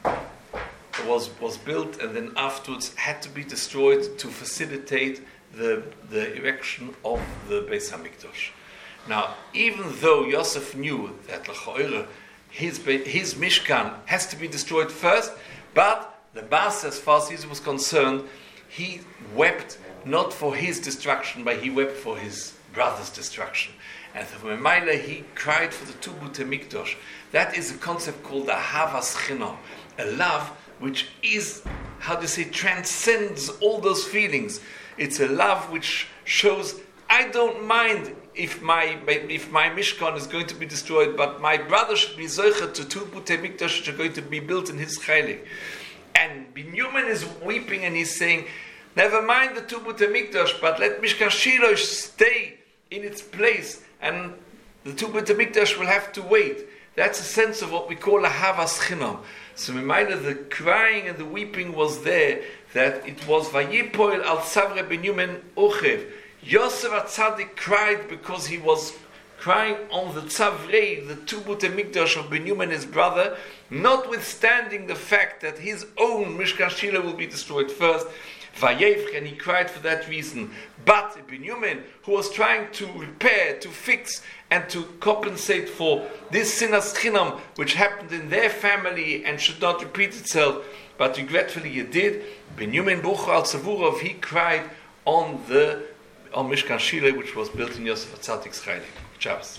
was was built, and then afterwards had to be destroyed to facilitate the the erection of the Beis Hamikdash. Now, even though Yosef knew that L'cha'ira, his his Mishkan has to be destroyed first, but the Bas, as far as he was concerned, he wept not for his destruction, but he wept for his brother's destruction. And for Memaila, he cried for the two Butei Mikdash. That is a concept called the Havas Chinam, a love which is, how do you say, transcends all those feelings. It's a love which shows, I don't mind if my if my Mishkan is going to be destroyed, but my brother should be Zocher to two Butei Mikdash which are going to be built in his Chaylik. And Binyamin is weeping and he's saying, never mind the two Butei Mikdash, but let Mishkan Shiloh stay in its place, and the two Butei Mikdash will have to wait. That's a sense of what we call a Havas Chinam. So Memaila, the crying and the weeping was there, that it was Vayipoil al Savre Binyamin Ochev. Yosef HaTzadik cried because he was crying on the Tzavrei, the two Butei Mikdash of Binyamin, his brother, notwithstanding the fact that his own Mishkan Shiloh will be destroyed first. Vayevch, and he cried for that reason. But Binyamin, who was trying to repair, to fix, and to compensate for this sinas chinam which happened in their family and should not repeat itself, but regretfully it did, Binyamin Bucher al Tzavurov, he cried on the on Mishkan Shiloh, which was built in Yosef HaTzadik's Chaylik. Shabbos.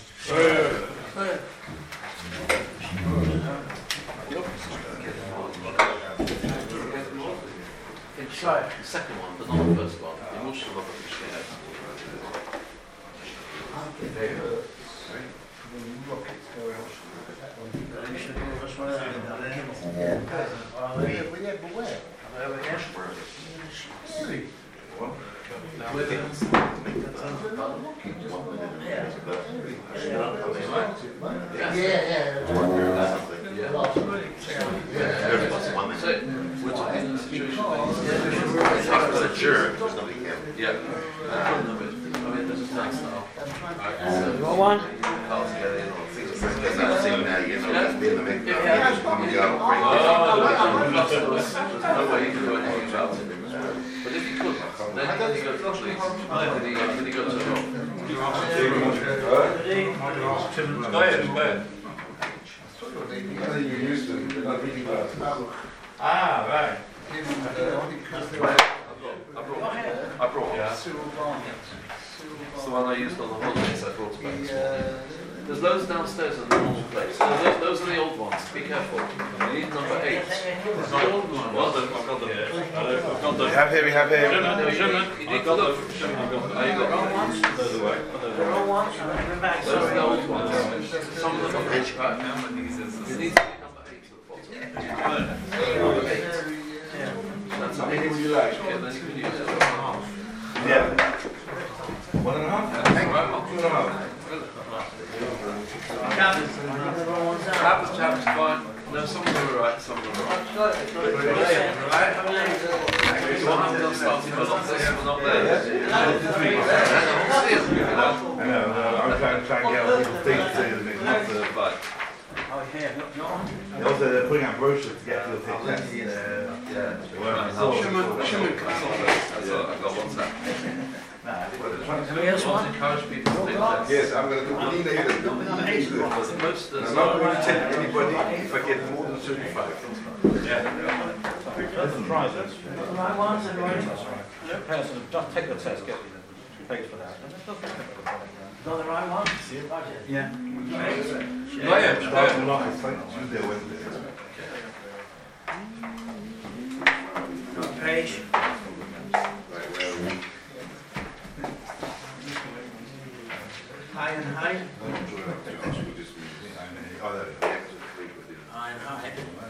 Try the second one, but not the first one. The emotional of yeah. Go on. No way you can do anything about it. But if you could, then you go to the police. Then you go to the Ah, right. I brought, I brought yeah. It's the one I used on the holidays. I brought back this morning. There's loads downstairs in the normal place. Those, those are the old ones. Be careful. You need number eight. It's the old one. Well done. I've got them. I've got them. We have here, we have here. No, you, you need to look. Oh, you got the old ones? Those are right. Those are the old ones. Some of them are rich. Right. You need to be number eight at the bottom. Number eight. That's how many would you like? Yeah, then you can use it. Yeah. One and a half? Two and a half. Shabbos, Shabbos, fine. No, some of them are right, some of them are right. One of them starting with on this, but not there. I know, I'm trying to get people to think to it's not the... Oh, here, not, not on. Also, they're putting out brochures to get people to take tests. Yeah. Yeah. Shimon, Shimon I saw I got WhatsApp. Anybody else want? Encourage people to take tests. Yes, I'm going to do it. Most Most of I'm not going to tell anybody if I get more than thirty-five. That's the prizes. The right ones, everybody? Person, just take the test, get pays for that. Got the right one? Yeah. Starting off is like Tuesday, Wednesday. Got a page? High and high? Oh, there. High and high.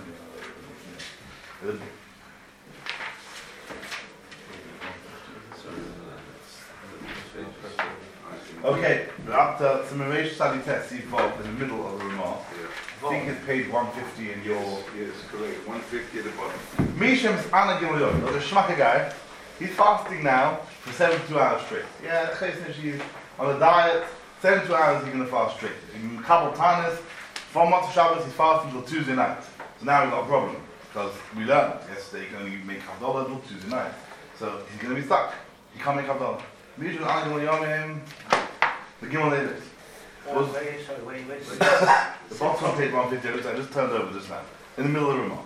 Okay, we're up to some Ramesh study tests involved in the middle of the remark. I think it's page one fifty in your. Yes, correct. one fifty at the bottom. Mishem's Anna Gimel the Shmaka guy. He's fasting now for seventy-two hours straight. Yeah, he's on a diet. seventy-two hours he's going to fast straight. In Kabul Tanis, from Motzei Shabbos he's fasting until Tuesday night. So now we've got a problem because we learned yesterday you can only make Havdalah until Tuesday night. So he's going to be stuck. He can't make Havdalah. Mishem's Anna Gimel the Gimel Leilus. Was, wait, sorry, wait, wait. The box on page one fifty, I just turned over just now, in the middle of the remark.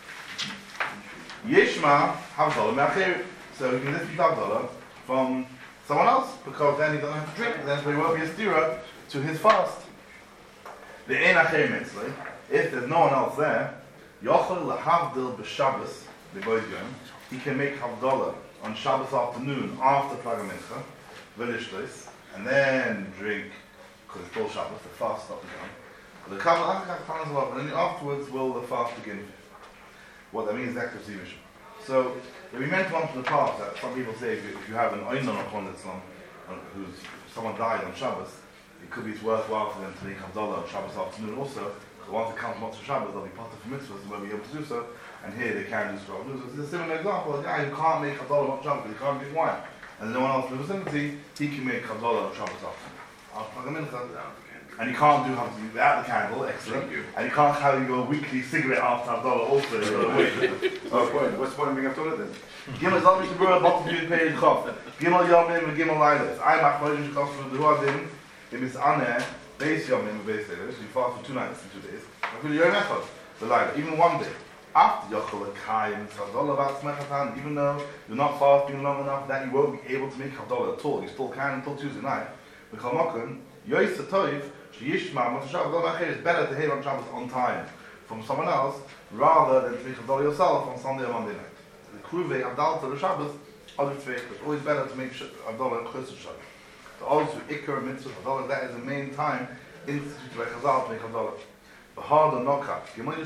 Yeshma Havdalah Me'achir. So he can listen to Havdalah from someone else, because then he doesn't have to drink, then so he won't be a steerer to his fast. The Ein Achir Mitzvah, if there's no one else there, Yochel Lahavdil B'Shabbos, the boys going, he can make Havdalah on Shabbos afternoon after Plag HaMincha, Velishlis, and then drink, because it's full Shabbos, the fast stops again. The Kabbalah comes up, and then afterwards will the fast begin. What that means is active Zivish. So, we meant once in the past that some people say if you, if you have an Oinon upon this one, who's someone died on Shabbos, it could be it's worthwhile for them to make Havdalah on Shabbos afternoon also. So once it comes to Shabbos, they'll be part of the mitzvahs and they'll be able to do so. And here they can do so. It's a similar example. A guy who can't make Havdalah on Shabbos, he can't drink wine. And no one else in the vicinity, he can make Havdalah on Shabbos afternoon. And you can't do Havdalah without the candle, excellent. And you can't have your weekly cigarette after Havdalah also. Oh, point. What's the point of being Havdalah then? Gimel Zalmi Shabura, bottom of the page, Chof. Gimel Yomim and Gimel Lailas. I mach Chodesh Kosh for the Ruadim. If it's Aneh, Beis Yomim and Beis Lailas. You fast for two nights and two days. I feel you're Echad, the Laila, even one day. After Yochel Akayim, Havdalah about Smechatan, even though you're not fasting long enough that you won't be able to make Havdalah at all. You still can until Tuesday night. B'chol Mokum, Yois Toiv, Sheyishma, Motzei Shabbos, Havdalah Machir, it's better to hear on Shabbos on time from someone else rather than to make Havdalah yourself on Sunday or Monday night. The Kruvei Havdalah to the Shabbos, other three, it's always better to make Havdalah close to Shabbos. So also Ikar Mitzvah Havdalah, that is the main time instituted by Chazal to make Havdalah. The harder knockout.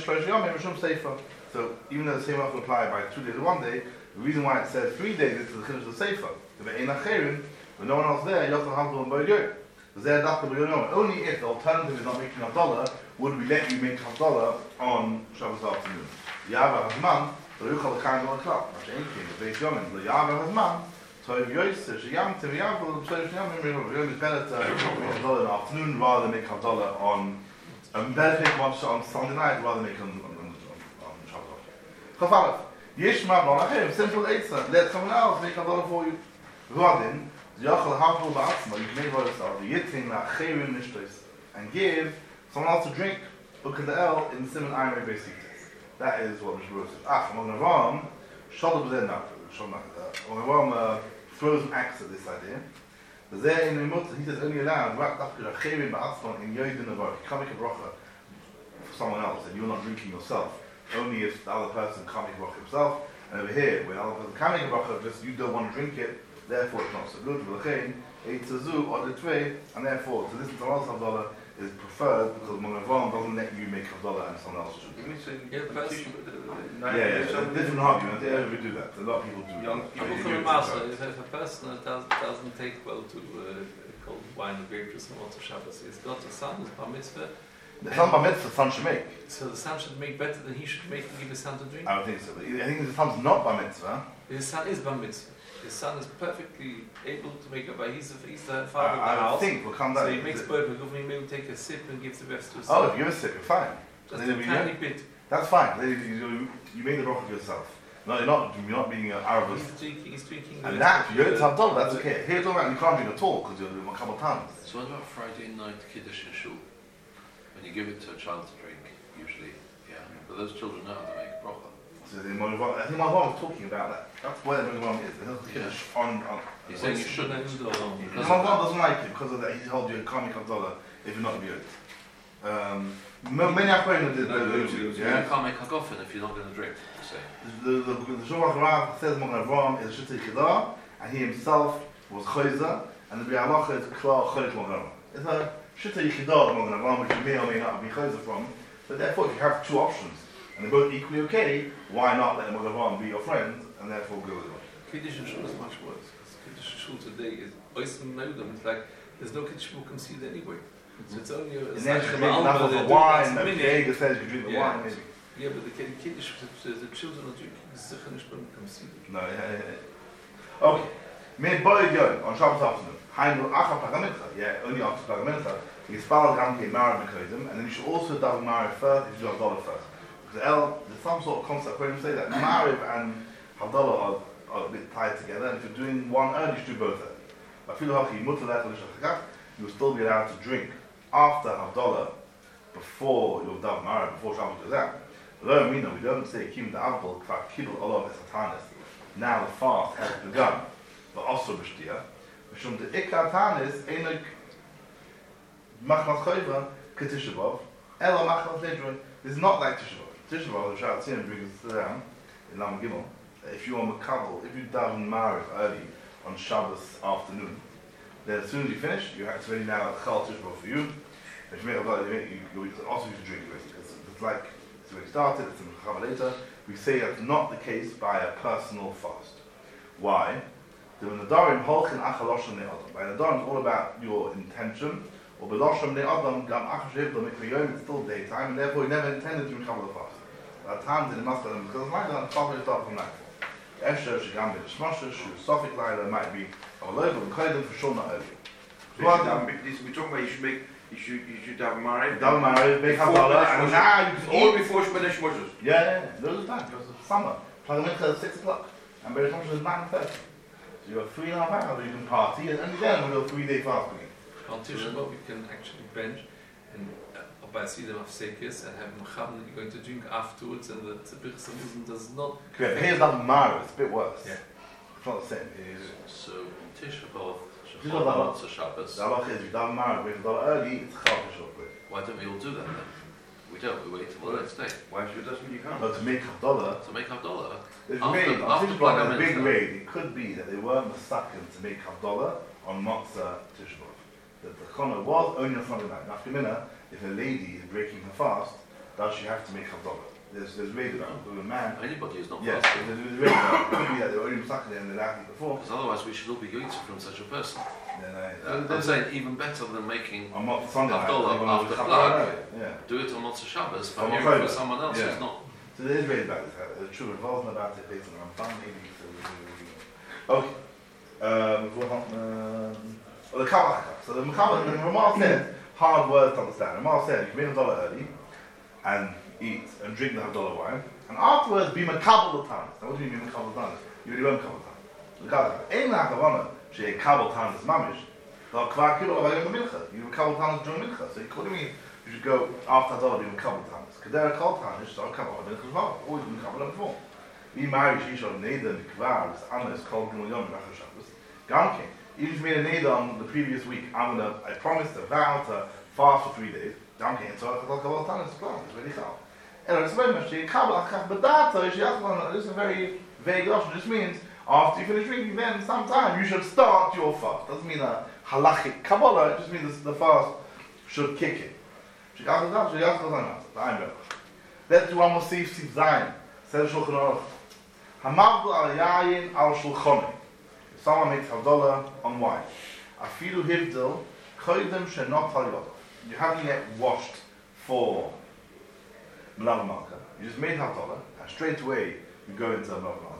So even though the same will apply by two days or one day, the reason why it says three days is to the Chiddush of the Sefer. If it ain't Acherim, with no one else there, you have to have the one by Yoy. Only if the alternative is not making Havdalah, would we let you make Havdalah on Shabbos afternoon. Yava Hazman, the Ruchal Kain on the clock. That's anything. The Beis Yomin, the Yava Hazman, so if Yoyse, Sheyam, Tim Yavah, the Tzorech Yamim, it's better to make Havdalah in the afternoon rather than make Havdalah on. Um, better to make one on Sunday night rather than make on, on, on, on Shabbos. Chafalef. Yishma b'al achim. Simple eitzah. Let someone else make Havdalah for you. Ruadin. Yochel haful ba'atzma. You can make for yourself. The yitzin la'achirim nishtos. And give someone else to drink. Look at the L in Simon Aymei Besiktes. That is what Mishnah says. Ah, from Ogavam, Shodab Zedna. Ogavam throws an axe at this idea. But there in the Mutz, he says only allowed right after a chayrim ba'atzman in yoydin avor. You can't make a bracha for someone else, and you're not drinking yourself. Only if the other person can't make a bracha himself. And over here, when the other person can make a bracha, just you don't want to drink it, therefore it's not so good. V'lechein eitzazu or the tvei, and therefore to listen to Allah Havdalah is preferred because Monavam doesn't let you make Havdalah and someone else should. Yeah, the person. Yeah, yeah, it's a different argument. Yeah, we do that. A lot of people do. Young people from the master, if a person that does, doesn't take well to uh, cold wine or grape juice on Motzei Shabbos, he's got a son, his bar mitzvah. The son bar mitzvah, the son should make. So the son should make better than he should make to give his son to drink? I don't think so. But I think the son's not bar mitzvah. His son is bar mitzvah. his son is perfectly able to make a but he's, the- he's the I, father of the I house. think we'll come So down. he makes both of them, maybe take a sip and gives the rest to his Oh, son. if you give a sip, you're fine. Just Then a we- tiny bit. That's fine. Then You, you, you made the rock of yourself. No, you're not. You're not being an Arab. He's drinking, he's drinking. And the- that, if you don't the- have dollar, that's okay. Here, talking about you can't drink at all because you're doing a couple of times. So what about Friday night Kiddush in shul? When you give it to a child to drink, usually, yeah. But those children know how to make bracha. So the Monovam, I think my mom was talking about that. That's where the Monovam is. There's no Kiddush on. on He's saying you shouldn't. Because my mom doesn't like it because of that. He told you you can't make a dollar if you're not good. Um, m- many Achronim did No, the you, interviews, you yeah. can't make hagofen if you're not going to drink. You say. The the the Shulchan Aruch says Mogen Avraham is Shittei Kedah, and he himself was Chayzer, and the Bialacha is Klar Cholik Mogen Avraham. It's a Shittei Kedah Mogen Avraham, which you may or may not be Chayzer from. But therefore, if you have two options and they're both equally okay, why not let Mogen Avraham be your friend and therefore go with it? Kiddush and shul is much worse. Because Kiddush and shul today is oisem nodem. It's like there's no Kiddush Mukim seed anyway. So it's only a. And it's then like you a drink Ma'alma, enough of they're the doing wine, that maybe minute. Jaeger says you drink the Yeah. wine, maybe. Yeah, but the Kid- Kiddush, the, the children are drinking Zichar Nishbon Mukim seed. No, yeah, yeah, yeah. Okay. Mir boy going on Shabbos afternoon. Hainu acha pagamincha. Yeah, only after pagamincha. You spell gamke married mechanism, and then you should also double married first if you do Havdalah first. Because El, there's some sort of concept where you say that married and Havdalah are, are a bit tied together, and if you're doing one early, you should do both early. But if you look at you will still be allowed to drink after Havdalah before you're done married, before Shabbos goes out. Although we know we don't say Kim the Avdal, Kvar Kibble Allah Esatanis. Now the fast has begun. But also B'shtia. Mishum the Ikar Tanis, Einik Machmas Choyva, Ketishabov, Elo Machmas Nedron. This is not like Tishabov. Tishabov, the Shabbat Tzim brings us down in Lam Gimel. If you are Makabal, if you daven Mariv early on Shabbos afternoon, then as soon as you finish, you have to ready now at Chal Tishabov for you. If you make a you, make, you, you also need to drink with it. It's, it's like it's already started, it's in the Chava later. We say that's not the case by a personal fast. Why? The Nadarim Holchin Achaloshim Ne'adam. By Nadarim, it's all about your intention. Or Beloshim Ne'adam, Gam Achashiv, the Mikriyom, it's still daytime, and therefore you never intended to become the fast. There are times in the Master, because it's like that, the fast will start from nightfall. Esher, Shigam, B'Shmosher, Shu, Sofik Laila, might be all over, but Kodim for sure not early. So you should have, this, we're talking about you should make, you should, you should have married. Don't marry, make Before Havdalah, B'nai and Shmoshes. now you can All eat. before Shmadash Moshes. Yeah, yeah, yeah. Those are the time, because it's summer. Plug them in at six o'clock. And by the time it's nine thirty. So you have three and a half hours, you can party, and then again we'll go three day fasting. On Tisha B'Av, you can actually bench and uh, by Sidam of Sekis and have Macham that you're going to drink afterwards, and the Tzibich Samuzim does not. Okay, but here's that Mara, it's a bit worse. Yeah. It's not the same. It's, So Tisha B'Av, Tisha B'Av. Shechol Shabbos. the halacha is you done Mara, if you done early, it's Chal Tishov. Why don't we all do that then? We don't. We wait till the next day. Why should that mean you can't? But to make Havdalah, To make Havdalah. there's After- rain, after on Tisha B'Av, Plug there's a big Amincha. rain. It could be that they weren't mistaken to make Havdalah on Matzah Tisha B'Av. That the Chana was only on Sunday night. Now, Femina, if a lady is breaking her fast, does she have to make Havdalah? There's, there's rain about with a man. Anybody who's not Yes, fasting. there's there's rain about it. It could be that they were only mistaken and they're acting before. Because otherwise we should all be going from such a person. Then I, Uh, I'm saying even better than making on Matzah Sunday night. Havdalah they wanna after do Plug. Havdalah, Yeah. do it on Motzei Shabbos, but On hearing October. for someone else Yeah. who's not. So there is rain about this. uh, The truth wasn't about it based on Ramban, maybe. So okay. Um, what happened? Um, well, the Kabbalah. So the Kabbalah, the Ramah said hard words to understand. Ramah said you can make Havdalah early and eat and drink the Havdalah wine, and afterwards be Makabal Tanis. Now, what do you mean Makabal Tanis? You really won't Kabbalah Tanis. The Kabbalah. Ain't like the one she a Kabbalah Tanis mamish. The Kvar Kilo of Ayom Mincha. You Makabal Tanis during Mincha. So you couldn't mean you should go after Havdalah be Makabal Tanis. Because they're a Kol Tanis, so Kabbalah Mincha as well. Always been Kabbalah before. We marry Shisha Neder Kvar, this Anna is called Gimel Yom Rachel Shabbos. Gamke. Even if you made a Neder on the previous week, I'm gonna, I promised a vow to fast for three days. Gamke, and so I thought Kabbalah Tanis is plan. It's really hard. And it's very much Kabbalah Chaf Badata. This is a very vague option. It just means after you finish drinking, then sometime you should start your fast. Doesn't mean a halachic Kabbalah. It just means the fast should kick in. Let's do one more Sif Sif Zayin. Says Shulchan Aruch. Hamavdu al yayin al shulchoni. If someone makes Havdalah on wine, afilu hivdil koydem shenot al yodov. You haven't yet washed for Melava Malka. You just made Havdalah, and straight away you go into Melava Malka.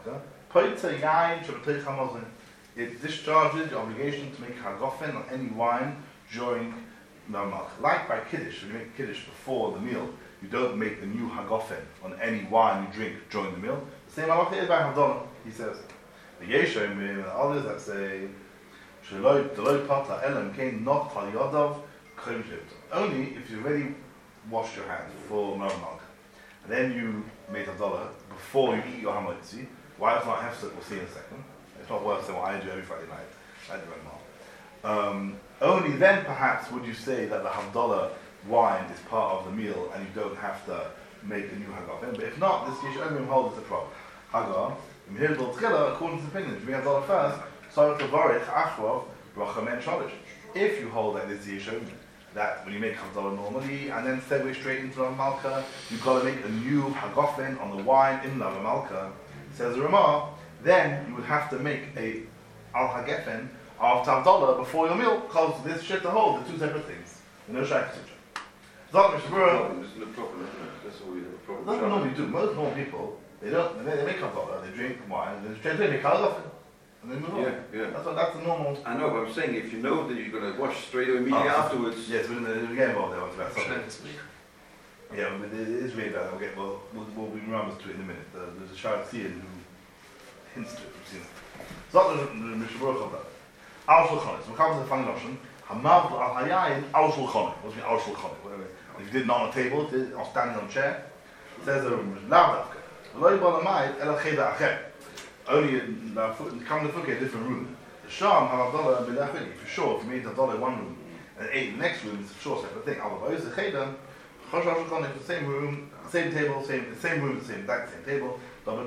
Poitza yain shabbatei chamazin. It discharges the obligation to make hagofen on any wine during the malch. Like by kiddush, when you make kiddush before the meal, you don't make the new hagofen on any wine you drink during the meal. The same halacha is by Havdalah, he says. The Yeshayim and others that say, Shaloi Deloi Pata Elam Kain Not Tal Yadav Krim Shivta. Only if you already washed your hands for Malch, and then you made Havdalah before you eat your hamotzi. Why it's not hefsek, we'll see in a second. It's not worse than what I do every Friday night. I do it now. Um, only then perhaps would you say that the Havdalah wine is part of the meal and you don't have to make a new Haggafen. But if not, this Yeshayim holds the problem. Hagar, in Hirdal Tchila, according to the opinion, if we have Havdalah first, so to Varich, Achrav, Bracha Men Shalish. If you hold like this Yeshayim, that when you make Havdalah normally and then segue straight into Rav Malka, you've got to make a new Haggafen on the wine in Rav Malka, says the Ramah, then you would have to make a Al Hagefen after Havdalah before your meal, because this shit to hold, the two separate things. No Shaykh Sutra. Zot Mishmur. This is the problem, isn't it? That's all we have a problem. That's what normally do. Most normal people, they don't, they, they make Havdalah, they drink wine, and then they make Haggafen, and then move on. Yeah, yeah. That's what, that's the normal. I know, but I'm saying if you know that you're going to wash straight away immediately Oh, afterwards. Yes, we're going to get involved there. About something. Yeah, but it is really bad. We'll get, well, we'll, we'll be reminded to it in a minute. Uh, there's a Shara Tzion who hints to it. We've seen it. Zot Mishmur of that. Al Shulchanis. We come to the final option. Hamav al Hayayin Al Shulchanis. What's mean Al Shulchanis? Whatever. If you did not on a table, did or standing on a chair, it says the Lavdavka. Lo Yibal Amayit El Cheda Achem. Only in the come to a different room. The Sham Havdalah and Bilachini. For sure, if you made Havdalah in one room and ate in the next room, it's for sure separate thing. Otherwise, the Cheda, Chosh Al Shulchanis, the same room, same table, same same room, the same exact same table. And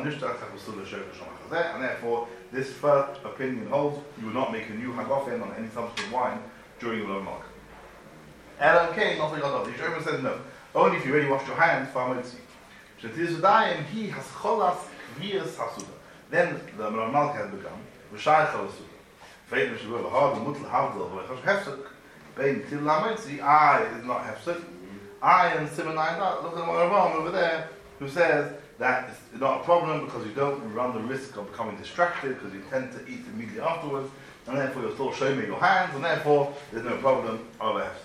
therefore, this first opinion holds, you will not make a new Haggafen on any subsequent wine during the Rav Malka. Elam Kain, not like other. The Yeshayim says no. Only if you already washed your hands for Hamotzi. Shetizudayim, he has cholas kviyas hasuda. Then the Rav Malka has begun. V'shai chalasuda. Feit Mishvur v'had v'mutl havdil v'lechash hefsek. Bein til Hamotzi, I is not hefsek. I and Simon nine. Look at my Rav over there, who says that it's not a problem because you don't run the risk of becoming distracted because you tend to eat immediately afterwards, and therefore you're still showing me your hands, and therefore there's no problem of that.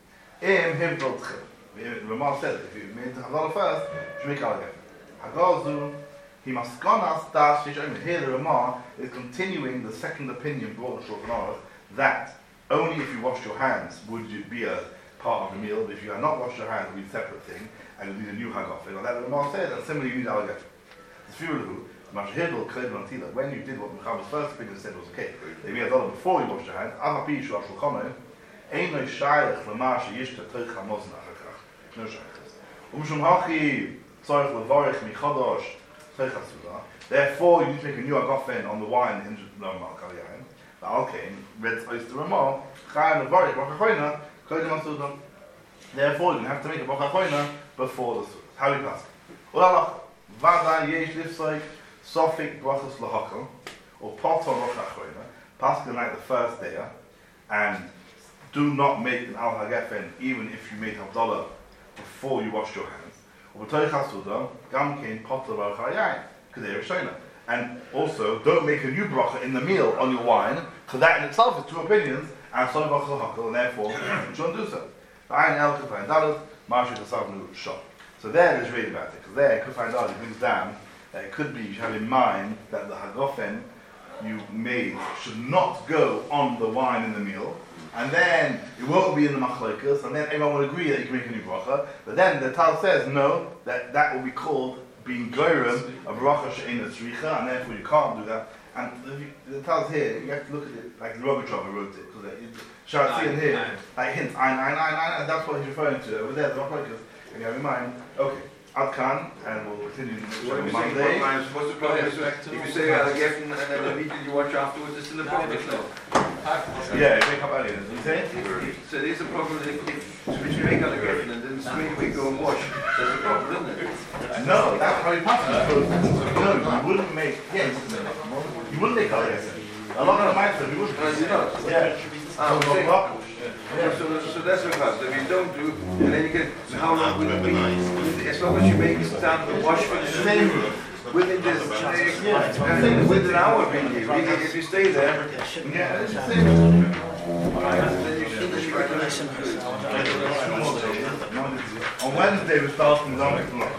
Im himtol tchil. Ramah said if you made Havdalah first, you should make Al Hagefen. Hagazu, he must konas das Yeshayim. Here the Ramah is continuing the second opinion brought in Shulchan Aruch that only if you wash your hands would you be a part of the meal, but if you have not washed your hands, it would be a separate thing. And you need a new Haggafen. And that the Ramah said, and similarly you need Al Hagefen. It's Firulahu, Mashhirdal Kred Lantila, when you did what Muhammad's first opinion said was okay, they made Havdalah before you washed your hands, Avapi Yishu Ashulchaneh, Ein no Shayach Lama Sheyishta Toich Hamozn Achakach. No Shayach. Umshum Hachi Tzorich Levarich Michadosh Toich HaSudah. Therefore, you need to make a new Haggafen on the wine in Rav Malka Yain. The Alkain, Red Ois the Ramah, Chayim Levarich Bachachoyna, Kodim HaSudah. Therefore, you have to make a Bachachoyna before the Sudah. How do you pass? Ulalach, Vada Yesh Lifsoik, Sofik Brachos Lahakal, or Potter Bachachoyna, pass the night the first day, and do not make an Al Hagefen even if you made Havdalah before you wash your hands. Or B'toich HaSudah, Gamkein Potter Bachayayin, Kedei Rishona. And also, don't make a new bracha in the meal on your wine, because that in itself is two opinions, and Sofik Brachos Lahakal, and therefore you shouldn't do so. Ayin El Kufay Dalet, Marsha Tasavnu Shot. So there is really about it, because there Kufay Dalet brings down that it could be you should have in mind that the Haggafen you made should not go on the wine in the meal, and then it won't be in the machlokas, and then everyone will agree that you can make a new bracha. But then the Tal says no, that that will be called being goyim a bracha she'ein tzricha, and therefore you can't do that. And the, the Tal's here, you have to look at it like Rogachover wrote it, because Shall see in here, like hints, ein, ein, ein, ein, and that's what he's referring to over there, the machlokas. And you have in mind, okay, Adkan, and we'll continue on Monday. What's the problem? If you say Al Hagefen and then immediately you watch afterwards, it's still a problem. Yeah, you wake up early. You say? So there's a problem if, if, so if you make Al Hagefen and then straight away go and wash. There's a problem, isn't it? No, that's how you pass it. No, you wouldn't make, yes, you wouldn't make Al Hagefen. A lot of the mindset, you wouldn't. No, you don't. Yeah. Ah, okay. Yeah, so, so that's what happens. If you don't do, and then you can, so how long will it be? As long as you make it time to wash for the Same, Within this, uh, I think within an hour, maybe, if if you stay there. Yeah, it's the same. On Wednesday we start from Zonix Block.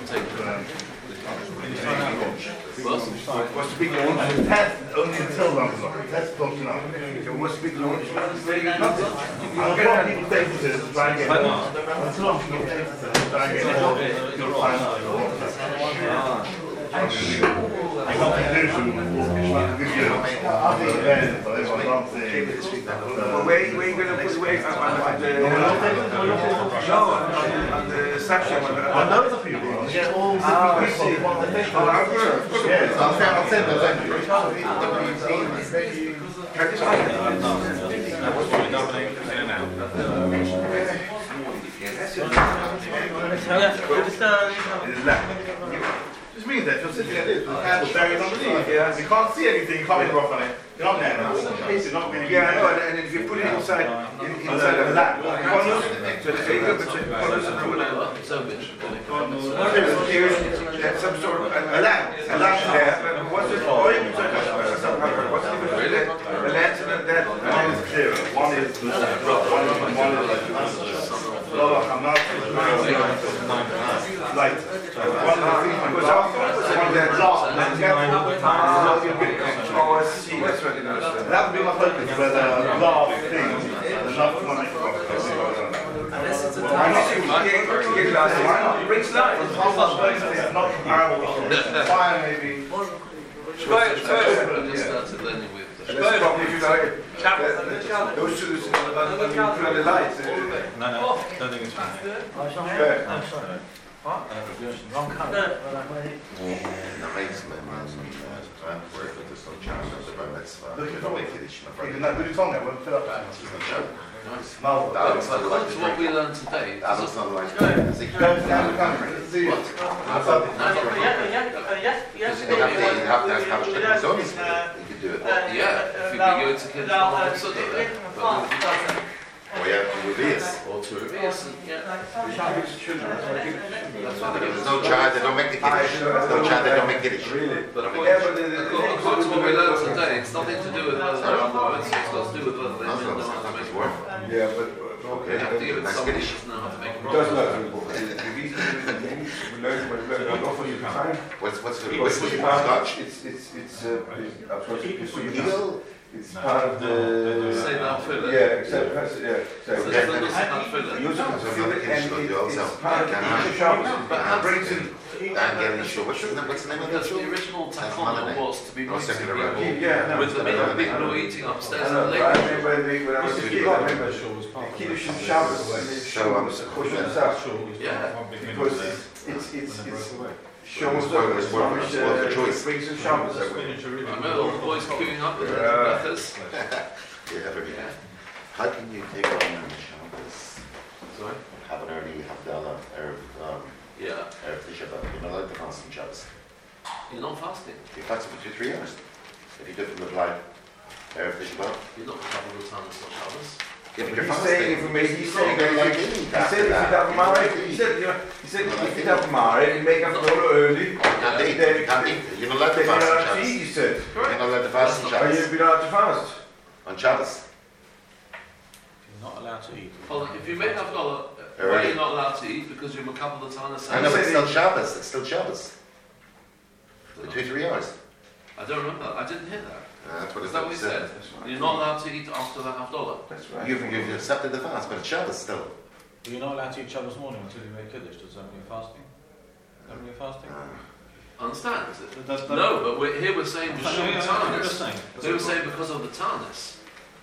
What's the big launch? The test only until Zonix Block. The test close enough. What's the big launch? I'll get people statuses to try and get it. That's not people statuses to try and get it. You'll find out. I got the solution. I'll give you the event, but everyone's not saying. Well, where, where are you going to put away on, on, on the... No, on the section. I know the people. Yeah, all the Ah, I people. see. Oh, I'm sure. Yes, I'll send, I'll send those to you. Can I just find it? It is left. Just means that you're sitting at this with the candle buried underneath. Yeah. You can't see anything, you can't be rough on it. You're not there now. You're not really Yeah, I know, and, and if you put it inside, in, inside of that, corners, so the finger between corners and the So much. There's some sort of a lamp, a lamp there. What's it? Oh, you can what's the difference between a lantern and that? One is clearer. One is one is one is lower. I'm not light. One Because I thought it was like that. Oh, I see. That's what it is. that would be my focus, but uh, large things are not for my Why not? It brings life. It's not comparable. Fire maybe. I just started learning with And that's probably if you like that- those two is on the lights. No, no, don't think it's fine. Even though we told me I won't fill up that. No, According to what we learned today, That looks not like go down the country. See it. because You have to, you have to have a zone. You could do it. yeah, if you go to kids, not so do it. But Or you have to release. or to reverse, yeah. There's no child that don't make the kiddish. There's no child that don't make kiddish. Really? But Yeah, but the- according according to what we learned today, it's nothing to do with whether they're on the roads, it's got to do with whether they That's know not how to make it work. work. Yeah, but Okay. You have to give it Nice somebody kiddish. who doesn't know how to make it it does work. not. The reason we learn we learn an awful time. What's what's the Because what's the it's part- Scotch? It's it's it's uh, it's of course it's Eagle. it's part of Say the that filler. yeah except that's- yeah so So Okay. it's not- it's not filler. you also So feel another it kiddish and got it, you also. it's part of Can the I- shop But it brings in I'm getting sure. What's the name? What's the name of that Because show? the original That's tachono Monday. was to be No meeting secular people rebel. yeah no, with the I know, people I know. who are eating upstairs I in know, the but I living room. remember when when I was a kid I remember Kiddush and Shabbos and the So, um, Shabbos Kosher Saf Yeah. because it's it's it's shows It's worth- it's worth- it's worth the choice. brings in Shabbos that way. I remember all the boys queuing up with the Yeah. letters. Yeah, very good. How can you take on the Shabbos? Sorry? Have an early Havdalah or um, Yeah. or Tisha B'av. You're not allowed to fast on Shabbos. You're not fasting. You fast for two, three hours. If you do it from the blind, Erev Tisha B'av. You're not covering the time until Shabbos. Yeah, but you're He's saying if fasting. we make, he's saying You're that like if, eating he said after if you that. have married, he said, you know, he said if you have married, you make up a little early, You can't eat. then You can't eat. You're not allowed to then you're fast on not allowed to Shabbos. eat, he said. You're not allowed to fast on Are you Shabbos. be allowed to fast? On Shabbos. You're not allowed to eat. Well, if you make up dollar, why are Early. you not allowed to eat? Because you're a couple of times I know, but it's still Shabbos. It's still Shabbos. For two, three hours. I don't remember that. I didn't hear that. Uh, that's what Is it that what he said? That's right. You're not allowed to eat after that half dollar. That's right. You've, you've accepted the fast, but it's Shabbos still. You're not allowed to eat Shabbos morning until you make Kiddush. Does that mean you're fasting? Does that mean you're fasting? Uh, Understand? Is it? That- that- No, but we're, here we're saying Yeah, B'shum yeah, yeah, I'm Tarnis. just saying. They were saying because of the Tarnis.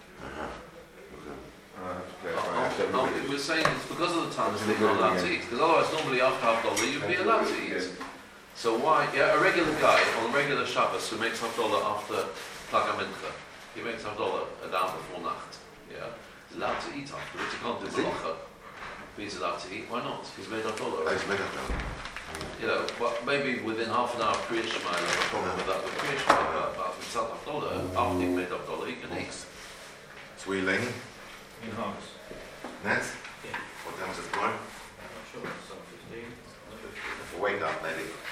Uh, okay, Oh, fine. So oh, we- we're saying it's because of the Tarnis that you're not allowed to eat. Because otherwise, normally after half dollar, you'd be allowed to eat. So why? Yeah, a regular guy on a regular Shabbos who makes half dollar after Plag HaMincha, he makes half dollar a down before Nacht. Yeah, he's allowed to eat afterwards. He can't do Is he? malacha. But he's allowed to eat. Why not? He's made half dollar. That's made up now. You know, well, maybe within half an hour of Kriya Shema, I have a problem with that with Kriya Shema, but but if it's not half dollar, after he's made half dollar, he can eat. So where are you laying? In house. Nance? What time is it tomorrow? Sure, so fifteen. Wake up, maybe.